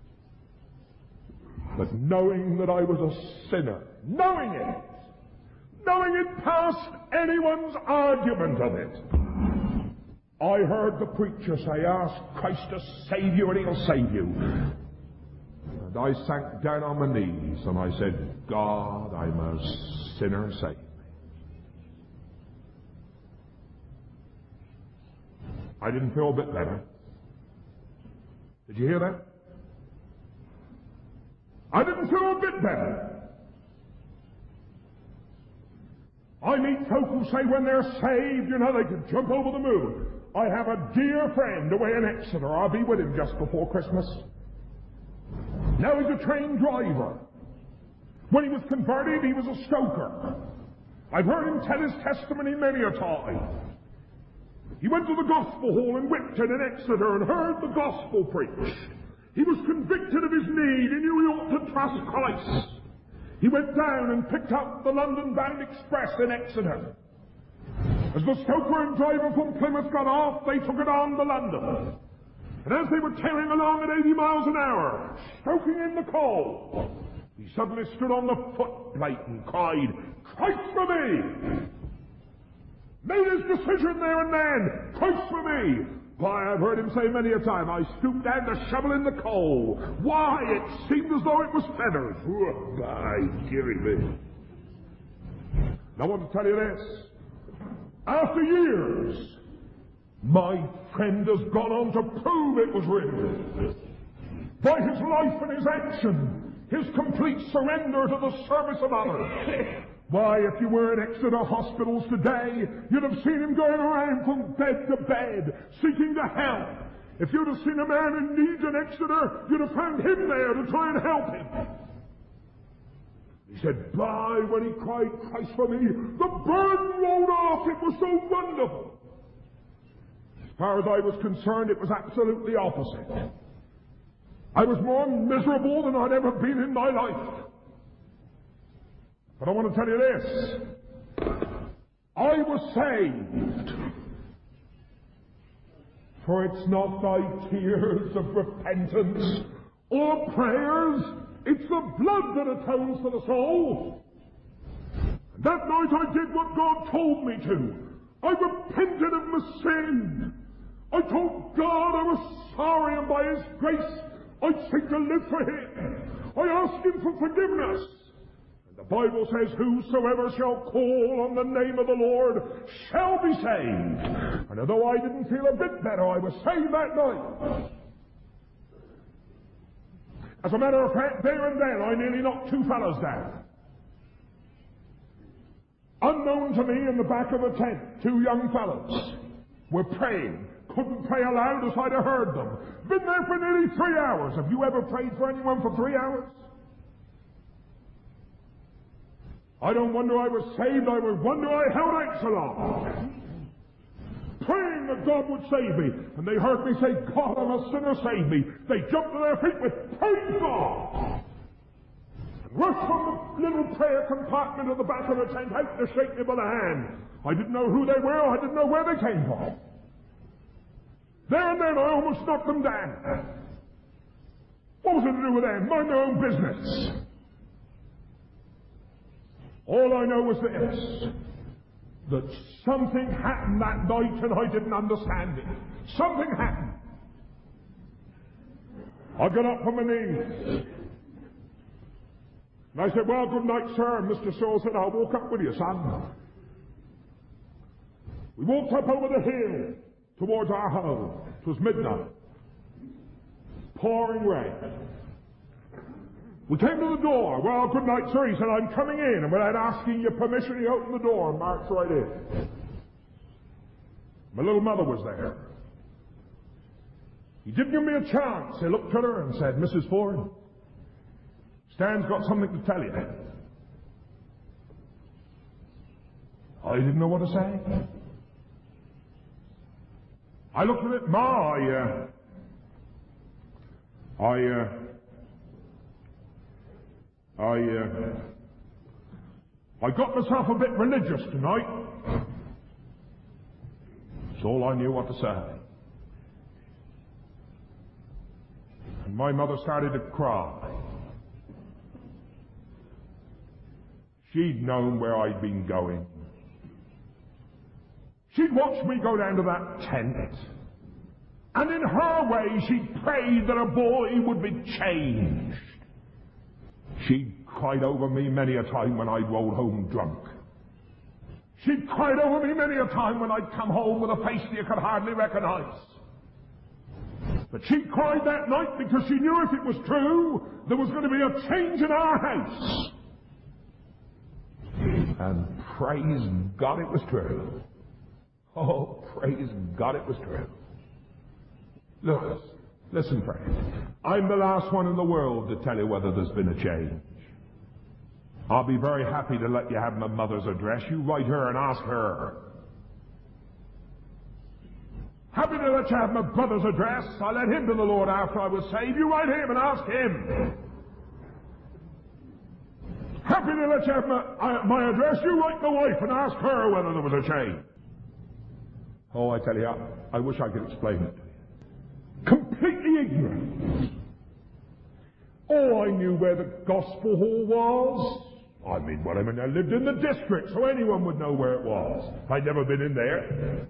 But knowing that I was a sinner, knowing it, knowing it past anyone's argument of it, I heard the preacher say, ask Christ to save you and he'll save you. And I sank down on my knees and I said, God, I'm a sinner, save me. I didn't feel a bit better. Did you hear that? I didn't feel a bit better. I meet folk who say when they're saved, you know, they can jump over the moon. I have a dear friend away in Exeter. I'll be with him just before Christmas. Now he's a trained driver. When he was converted, he was a stoker. I've heard him tell his testimony many a time. He went to the gospel hall in Whitton in Exeter and heard the gospel preached. He was convicted of his need. He knew he ought to trust Christ. He went down and picked up the London-bound express in Exeter. As the stoker and driver from Plymouth got off, they took it on to London. And as they were tearing along at eighty miles an hour, stoking in the coal, he suddenly stood on the footplate and cried, Christ for me! Made his decision there and then, Christ for me! Why, I've heard him say many a time, I stooped down to shovel in the coal. Why, it seemed as though it was feathers. Oh, my dearie me. Now I want to tell you this. After years, my friend has gone on to prove it was written. By his life and his action, his complete surrender to the service of others. Why, if you were in Exeter hospitals today, you'd have seen him going around from bed to bed, seeking to help. If you'd have seen a man in need in Exeter, you'd have found him there to try and help him. He said, by when he cried, Christ for me, the burden rolled off. It was so wonderful. As far as I was concerned, it was absolutely opposite. I was more miserable than I'd ever been in my life. But I want to tell you this. I was saved. For it's not thy tears of repentance or prayers, it's the blood that atones for the soul. And that night I did what God told me to. I repented of my sin. I told God I was sorry, and by His grace I'd seek to live for Him. I asked Him for forgiveness. The Bible says, whosoever shall call on the name of the Lord shall be saved. And although I didn't feel a bit better, I was saved that night. As a matter of fact, there and then I nearly knocked two fellows down. Unknown to me, in the back of the tent, two young fellows were praying. Couldn't pray aloud as I'd have heard them. Been there for nearly three hours. Have you ever prayed for anyone for three hours? I don't wonder I was saved, I would wonder I held out so long. Praying that God would save me. And they heard me say, God, I'm a sinner, save me. They jumped to their feet with, praise God! And rushed from the little prayer compartment at the back of the tent out to shake me by the hand. I didn't know who they were, I didn't know where they came from. There and then I almost knocked them down. What was it to do with them? Mind their own business. All I know was this, that something happened that night and I didn't understand it. Something happened. I got up from my knees. And I said, well, good night, sir. And Mister Searle said, I'll walk up with you, son. We walked up over the hill towards our home. It was midnight. Pouring rain. We came to the door. Well, good night, sir. He said, I'm coming in. And without asking your permission, he opened the door and marched right in. My little mother was there. He didn't give me a chance. He looked at her and said, Missus Ford, Stan's got something to tell you. I didn't know what to say. I looked at it, Ma, I, uh, I, uh, I, uh, I got myself a bit religious tonight. That's all I knew what to say. And my mother started to cry. She'd known where I'd been going. She'd watched me go down to that tent. And in her way, she'd prayed that a boy would be changed. She'd cried over me many a time when I'd rolled home drunk. She'd cried over me many a time when I'd come home with a face that you could hardly recognize. But she cried that night because she knew if it was true, there was going to be a change in our house. And praise God it was true. Oh, praise God it was true. Look, listen, friend. I'm the last one in the world to tell you whether there's been a change. I'll be very happy to let you have my mother's address. You write her and ask her. Happy to let you have my brother's address. I led him to the Lord after I was saved. You write him and ask him. Happy to let you have my, uh, my address. You write my wife and ask her whether there was a change. Oh, I tell you, I, I wish I could explain it to you. Completely ignorant. Oh, I knew where the gospel hall was. I mean, well, I mean, I lived in the district, so anyone would know where it was. I'd never been in there.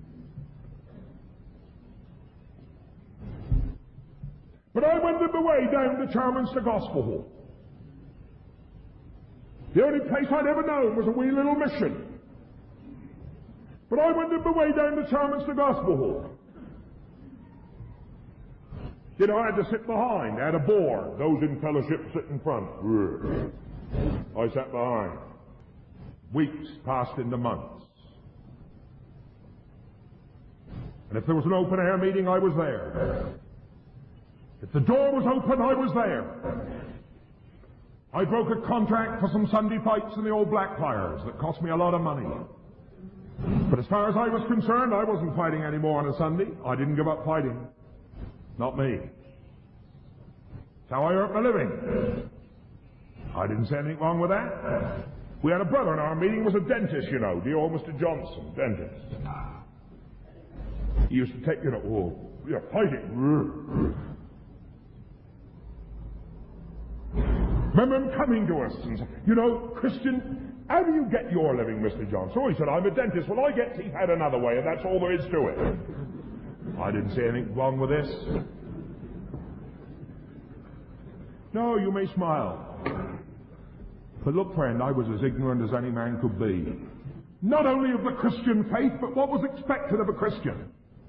But I wended my way down to Charminster Gospel Hall. The only place I'd ever known was a wee little mission. But I wended my way down to Charminster Gospel Hall. You know, I had to sit behind. I had a board. Those in fellowship sit in front. I sat behind. Weeks passed into months. And if there was an open-air meeting, I was there. If the door was open, I was there. I broke a contract for some Sunday fights in the old Blackfriars that cost me a lot of money. But as far as I was concerned, I wasn't fighting anymore on a Sunday. I didn't give up fighting. Not me. That's how I earned my living. I didn't say anything wrong with that. We had a brother in our meeting, was a dentist, you know, the old Mister Johnson, dentist. He used to take, you know, oh, you're fighting. Remember him coming to us and saying, you know, Christian, how do you get your living, Mister Johnson? So he said, I'm a dentist. Well, I get teeth out another way, and that's all there is to it. I didn't say anything wrong with this. No, you may smile. But look, friend, I was as ignorant as any man could be. Not only of the Christian faith, but what was expected of a Christian.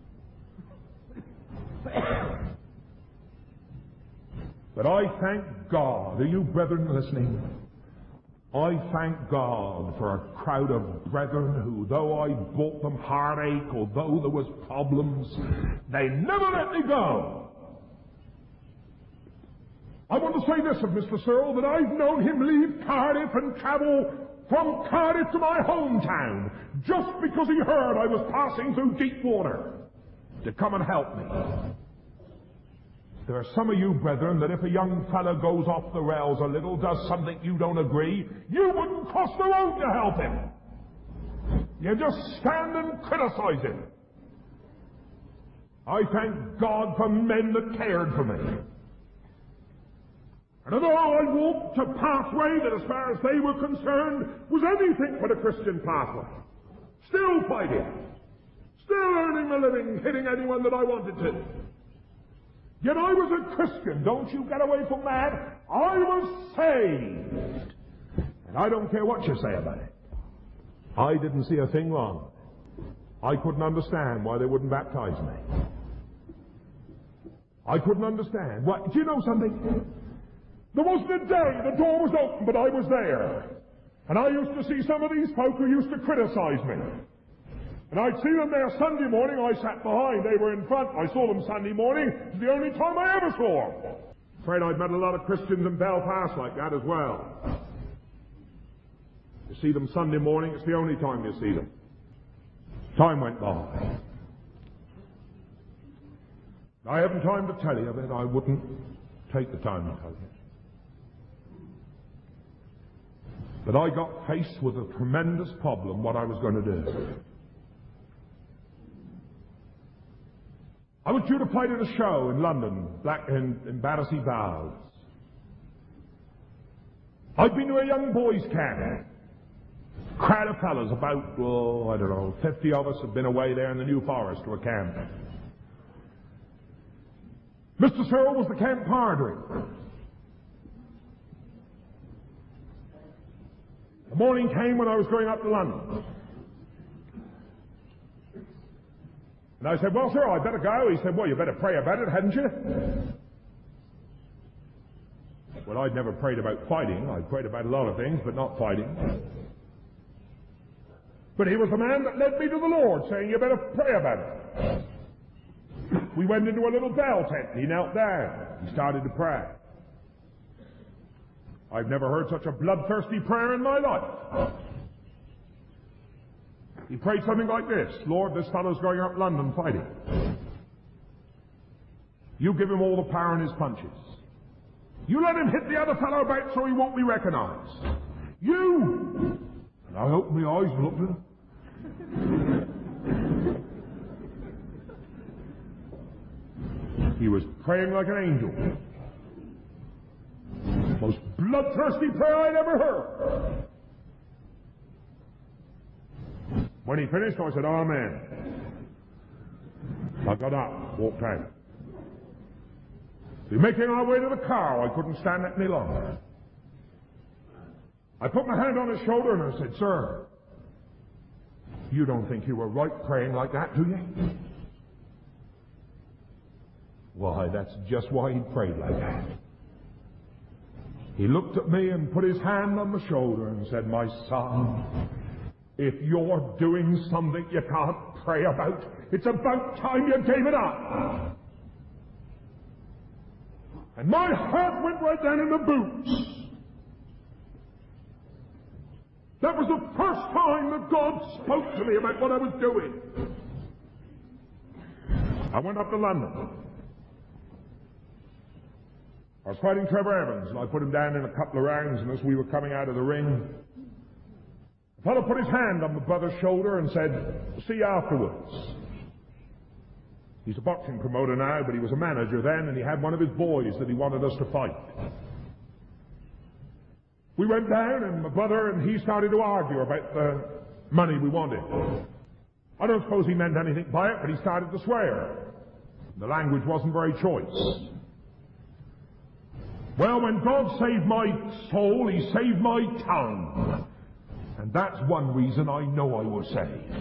But I thank God. Are you brethren listening? I thank God for a crowd of brethren who, though I brought them heartache, although there was problems, they never let me go. I want to say this of Mister Searle, that I've known him leave Cardiff and travel from Cardiff to my hometown just because he heard I was passing through deep water to come and help me. There are some of you, brethren, that if a young fellow goes off the rails a little, does something you don't agree, you wouldn't cross the road to help him. You just stand and criticize him. I thank God for men that cared for me. And although I walked a pathway that, as far as they were concerned, was anything but a Christian pathway, still fighting, still earning a living, hitting anyone that I wanted to. Yet I was a Christian. Don't you get away from that. I was saved. And I don't care what you say about it. I didn't see a thing wrong. I couldn't understand why they wouldn't baptize me. I couldn't understand. Why, do you know something? There wasn't a day the door was open, but I was there. And I used to see some of these folk who used to criticize me. And I'd see them there Sunday morning. I sat behind. They were in front. I saw them Sunday morning. It's the only time I ever saw them. I'm afraid I've met a lot of Christians in Belfast like that as well. You see them Sunday morning. It's the only time you see them. Time went by. I haven't time to tell you of it. I wouldn't take the time to tell you. But I got faced with a tremendous problem, what I was going to do. I was due to fight at a show in London, Black, in, in Battersea Bowes. I'd been to a young boys' camp. Crowd of fellas, about, oh, I don't know, fifty of us had been away there in the New Forest to a camp. Mister Searle was the camp padre. The morning came when I was going up to London. And I said, well, sir, I'd better go. He said, well, you better pray about it, hadn't you? Well, I'd never prayed about fighting. I'd prayed about a lot of things, but not fighting. But he was the man that led me to the Lord, saying, you better pray about it. We went into a little bell tent, and he knelt down. He started to pray. I've never heard such a bloodthirsty prayer in my life. He prayed something like this: Lord, this fellow's going up London fighting. You give him all the power in his punches. You let him hit the other fellow about so he won't be recognized. You! And I opened my eyes and looked at him. He was praying like an angel. Most bloodthirsty prayer I'd ever heard. When he finished, I said, Amen. I got up, walked out. We were making our way to the car. I couldn't stand it any longer. I put my hand on his shoulder and I said, Sir, you don't think you were right praying like that, do you? Why, that's just why he prayed like that. He looked at me and put his hand on my shoulder and said, my son, if you're doing something you can't pray about, it's about time you gave it up. And my heart went right down in the boots. That was the first time that God spoke to me about what I was doing. I went up to London. I was fighting Trevor Evans, and I put him down in a couple of rounds, and as we were coming out of the ring, the fellow put his hand on my brother's shoulder and said, see you afterwards. He's a boxing promoter now, but he was a manager then, and he had one of his boys that he wanted us to fight. We went down, and my brother and he started to argue about the money we wanted. I don't suppose he meant anything by it, but he started to swear. The language wasn't very choice. Well, when God saved my soul, he saved my tongue. And that's one reason I know I was saved.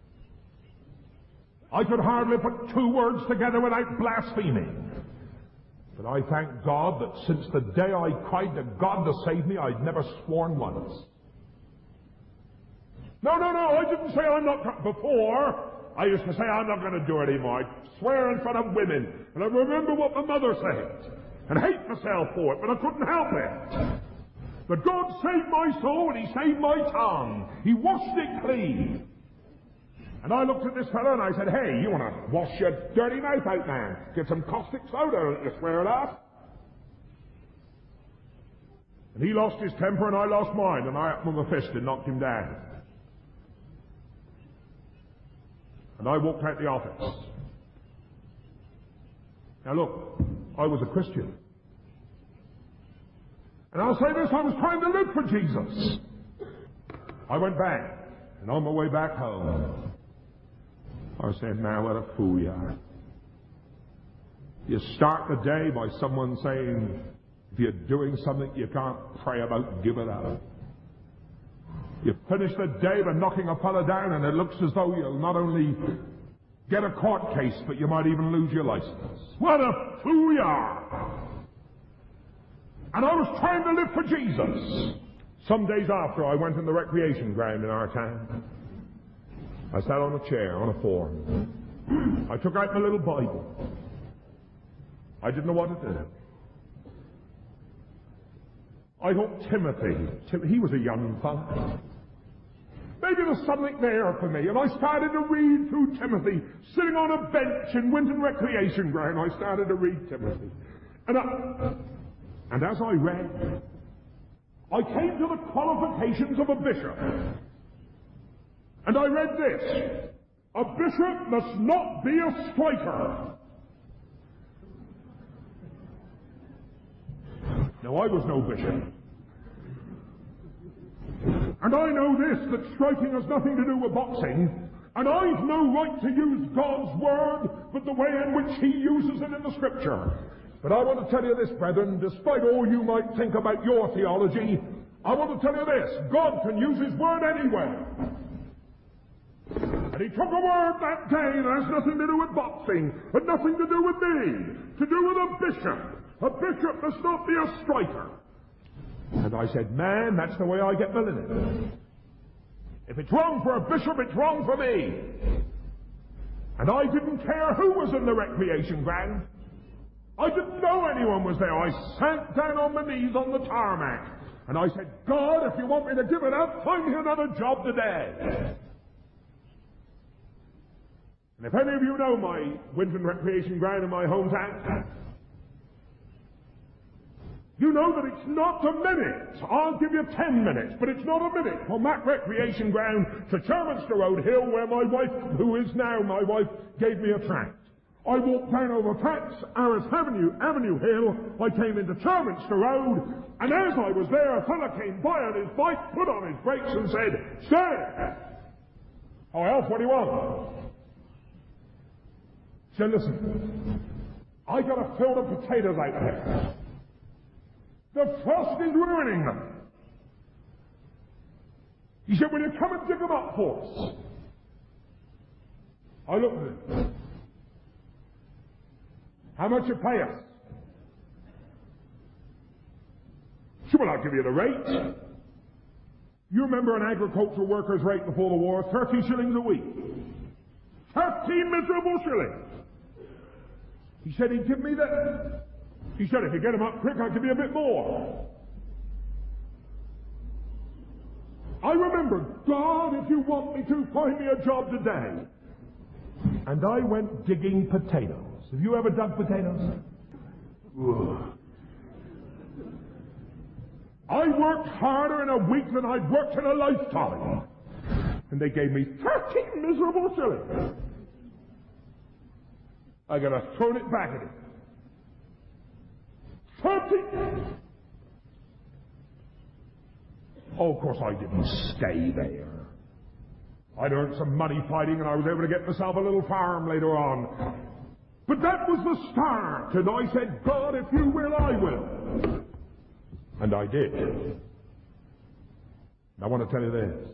I could hardly put two words together without blaspheming. But I thank God that since the day I cried to God to save me, I'd never sworn once. No, no, no, I didn't say I'm not... Before, I used to say I'm not going to do it anymore. I'd swear in front of women. And I remember what my mother said. And hate myself for it, but I couldn't help it. But God saved my soul and he saved my tongue. He washed it clean. And I looked at this fellow and I said, hey, you want to wash your dirty mouth out, man? Get some caustic soda, you swear it out. And he lost his temper and I lost mine, and I upped with my fist and knocked him down. And I walked out the office. Now look, I was a Christian. And I'll say this, I was trying to live for Jesus. I went back, and on my way back home, I said, now what a fool you are. You start the day by someone saying, if you're doing something you can't pray about, give it up. You finish the day by knocking a fellow down, and it looks as though you'll not only get a court case, but you might even lose your license. What a fool you are! And I was trying to live for Jesus. Some days after, I went in the recreation ground in our town. I sat on a chair, on a form. I took out my little Bible. I didn't know what to do. I thought Timothy, Tim, he was a young fellow. Maybe there's something there for me. And I started to read through Timothy, sitting on a bench in Winton Recreation Ground. I started to read Timothy. And, I, and as I read, I came to the qualifications of a bishop. And I read this: a bishop must not be a striker. Now, I was no bishop. And I know this, that striking has nothing to do with boxing, and I've no right to use God's word, but the way in which he uses it in the Scripture. But I want to tell you this, brethren, despite all you might think about your theology, I want to tell you this, God can use his word anywhere. And he took a word that day that has nothing to do with boxing, and nothing to do with me, to do with a bishop. A bishop must not be a striker. And I said, man, that's the way I get my linen. If it's wrong for a bishop, it's wrong for me. And I didn't care who was in the recreation ground. I didn't know anyone was there. I sat down on my knees on the tarmac. And I said, God, if you want me to give it up, find me another job today. And if any of you know my Winton recreation ground in my hometown, you know that it's not a minute. I'll give you ten minutes, but it's not a minute from that recreation ground to Cherminster Road Hill, where my wife, who is now my wife, gave me a tract. I walked down over tracks, Aris Avenue, Avenue Hill. I came into Cherminster Road, and as I was there, a fellow came by on his bike, put on his brakes, and said, "Stay!" "Oh, else, what do you want?" He said, "Listen, I got a field of potatoes out there. The frost is ruining them." He said, "Will you come and dig them up for us?" I looked at him. "How much you pay us?" He said, "Well, I'll give you the rate. You remember an agricultural worker's rate before the war? Thirty shillings a week. Thirty miserable shillings." He said he'd give me that. He said, "If you get him up quick, I'll give you a bit more." I remember, God, if you want me to, find me a job today. And I went digging potatoes. Have you ever dug potatoes? Ugh. I worked harder in a week than I'd worked in a lifetime. And they gave me thirty miserable shillings. I got to throw it back at him. Thirty! Oh, of course I didn't stay there. I'd earned some money fighting, and I was able to get myself a little farm later on. But that was the start, and I said, God, if you will, I will. And I did. And I want to tell you this.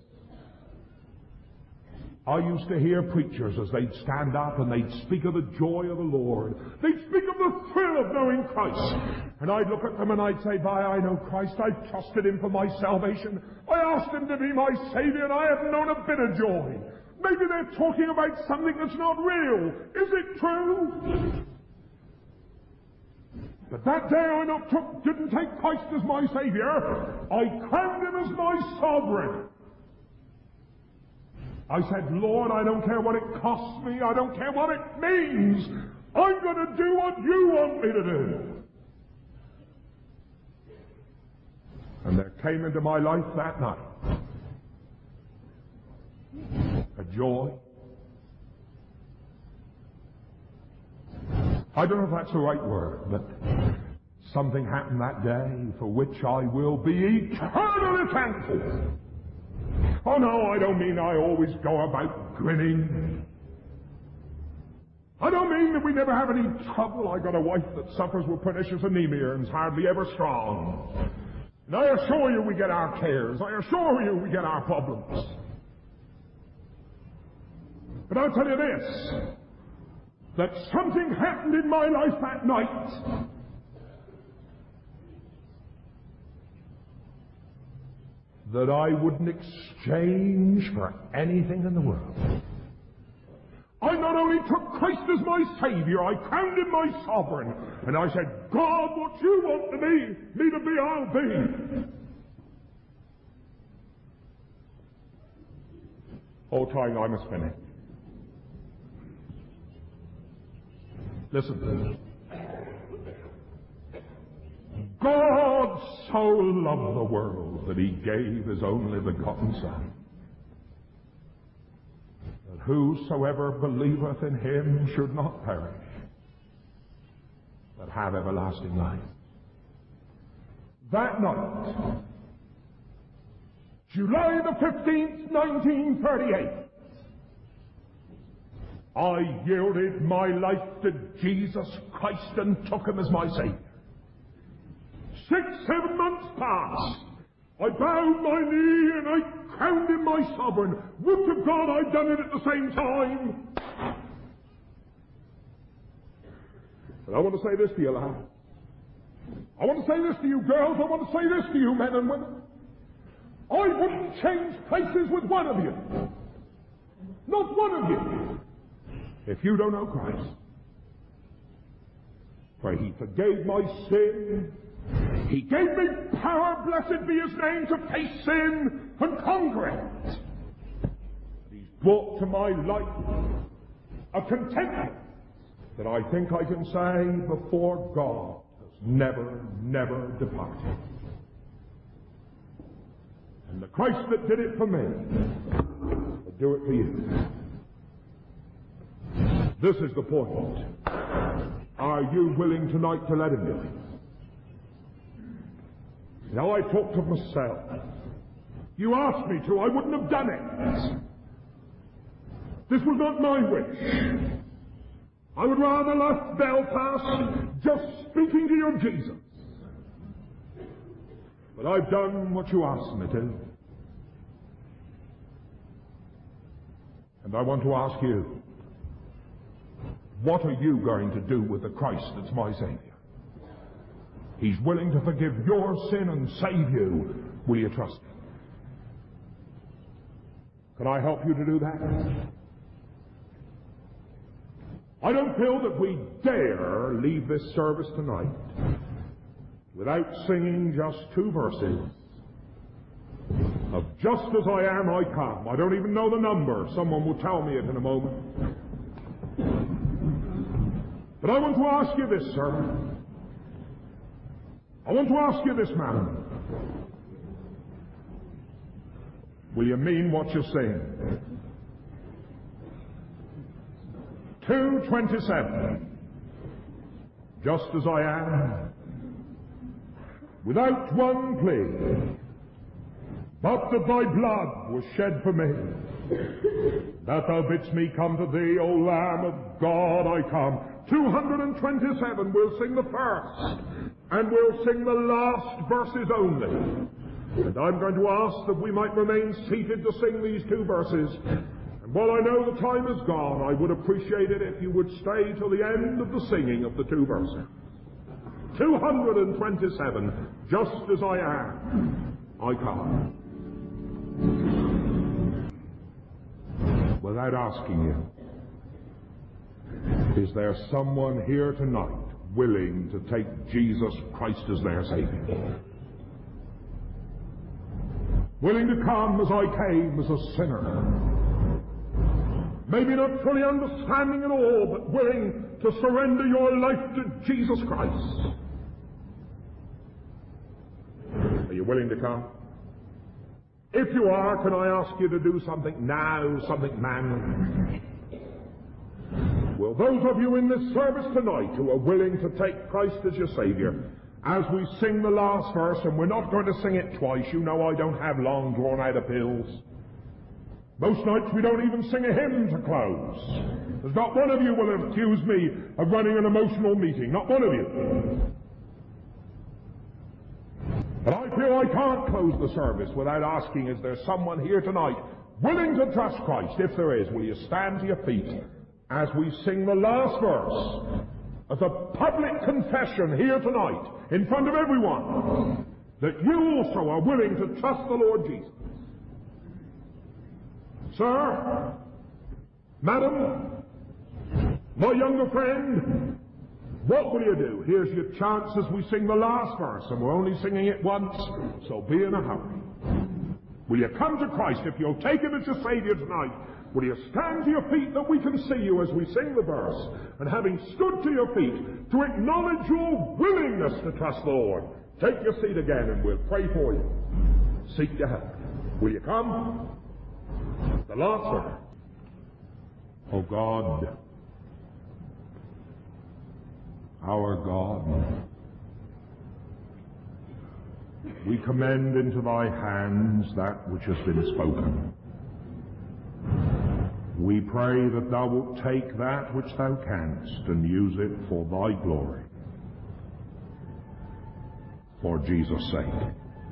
I used to hear preachers as they'd stand up and they'd speak of the joy of the Lord. They'd speak of the thrill of knowing Christ. And I'd look at them and I'd say, "By, I know Christ. I've trusted him for my salvation. I asked him to be my Savior, and I haven't known a bit of joy. Maybe they're talking about something that's not real. Is it true?" But that day I not took, didn't take Christ as my Savior. I crowned him as my sovereign. I said, "Lord, I don't care what it costs me. I don't care what it means. I'm going to do what you want me to do." And there came into my life that night a joy. I don't know if that's the right word, but something happened that day for which I will be eternally thankful. Oh no, I don't mean I always go about grinning. I don't mean that we never have any trouble. I got a wife that suffers with pernicious anemia and is hardly ever strong. And I assure you we get our cares. I assure you we get our problems. But I'll tell you this, that something happened in my life that night that I wouldn't exchange for anything in the world. I not only took Christ as my Savior, I crowned him my sovereign, and I said, "God, what you want to be, me to be, I'll be." Oh, time, I must finish. Listen. God so loved the world that he gave his only begotten Son, that whosoever believeth in him should not perish, but have everlasting life. That night, July the fifteenth, nineteen thirty-eight. I yielded my life to Jesus Christ and took him as my Savior. Six, seven months passed. I bowed my knee and I crowned him my sovereign. Would to God I'd done it at the same time. But I want to say this to you, lad. I want to say this to you, girls. I want to say this to you, men and women. I wouldn't change places with one of you. Not one of you. If you don't know Christ. For he forgave my sin. He gave me power, blessed be his name, to face sin and conquer it. He's brought to my life a contentment that I think I can say before God has never, never departed. And the Christ that did it for me will do it for you. This is the point. Are you willing tonight to let him do it? Now I talk to myself. You asked me to, I wouldn't have done it. This was not my wish. I would rather left Belfast just speaking to your Jesus. But I've done what you asked me to. And I want to ask you, what are you going to do with the Christ that's my Savior? He's willing to forgive your sin and save you. Will you trust him? Can I help you to do that? I don't feel that we dare leave this service tonight without singing just two verses of Just As I Am, I Come. I don't even know the number. Someone will tell me it in a moment. But I want to ask you this, sir. I want to ask you this, madam. Will you mean what you sing? two twenty-seven. Just as I am, without one plea, but that thy blood was shed for me, that thou bidst me come to thee, O Lamb of God, I come. two twenty-seven, we'll sing the first, and we'll sing the last verses only. And I'm going to ask that we might remain seated to sing these two verses. And while I know the time is gone, I would appreciate it if you would stay till the end of the singing of the two verses. two twenty-seven, Just As I Am, I Come. Without asking you, is there someone here tonight willing to take Jesus Christ as their Savior? Willing to come as I came, as a sinner. Maybe not fully understanding it all, but willing to surrender your life to Jesus Christ. Are you willing to come? If you are, can I ask you to do something now, something manly? Will those of you in this service tonight who are willing to take Christ as your Savior, as we sing the last verse, and we're not going to sing it twice, you know I don't have long drawn-out appeals. Most nights we don't even sing a hymn to close. There's not one of you will have accused me of running an emotional meeting. Not one of you. But I feel I can't close the service without asking, is there someone here tonight willing to trust Christ? If there is, will you stand to your feet as we sing the last verse as a public confession here tonight in front of everyone that you also are willing to trust the Lord Jesus? Sir, madam, my younger friend, what will you do? Here's your chance as we sing the last verse, and we're only singing it once, so be in a hurry. Will you come to Christ? If you'll take him as your Savior tonight, will you stand to your feet that we can see you as we sing the verse? And having stood to your feet, to acknowledge your willingness to trust the Lord, take your seat again and we'll pray for you. Seek your help. Will you come? The last verse. Oh God, our God, we commend into thy hands that which has been spoken. We pray that thou wilt take that which thou canst and use it for thy glory. For Jesus' sake.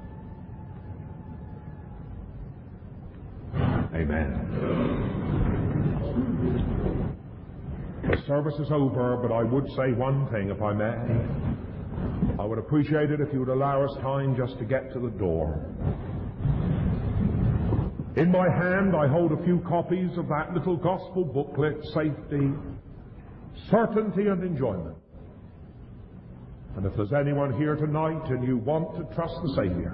Amen. The service is over, but I would say one thing, if I may. I would appreciate it if you would allow us time just to get to the door. In my hand I hold a few copies of that little gospel booklet, Safety, Certainty and Enjoyment. And if there's anyone here tonight and you want to trust the Savior,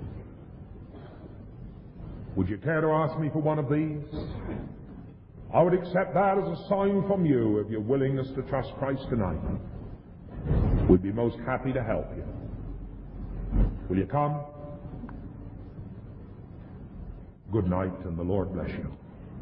would you care to ask me for one of these? I would accept that as a sign from you of your willingness to trust Christ tonight. We'd be most happy to help you. Will you come? Good night, and the Lord bless you.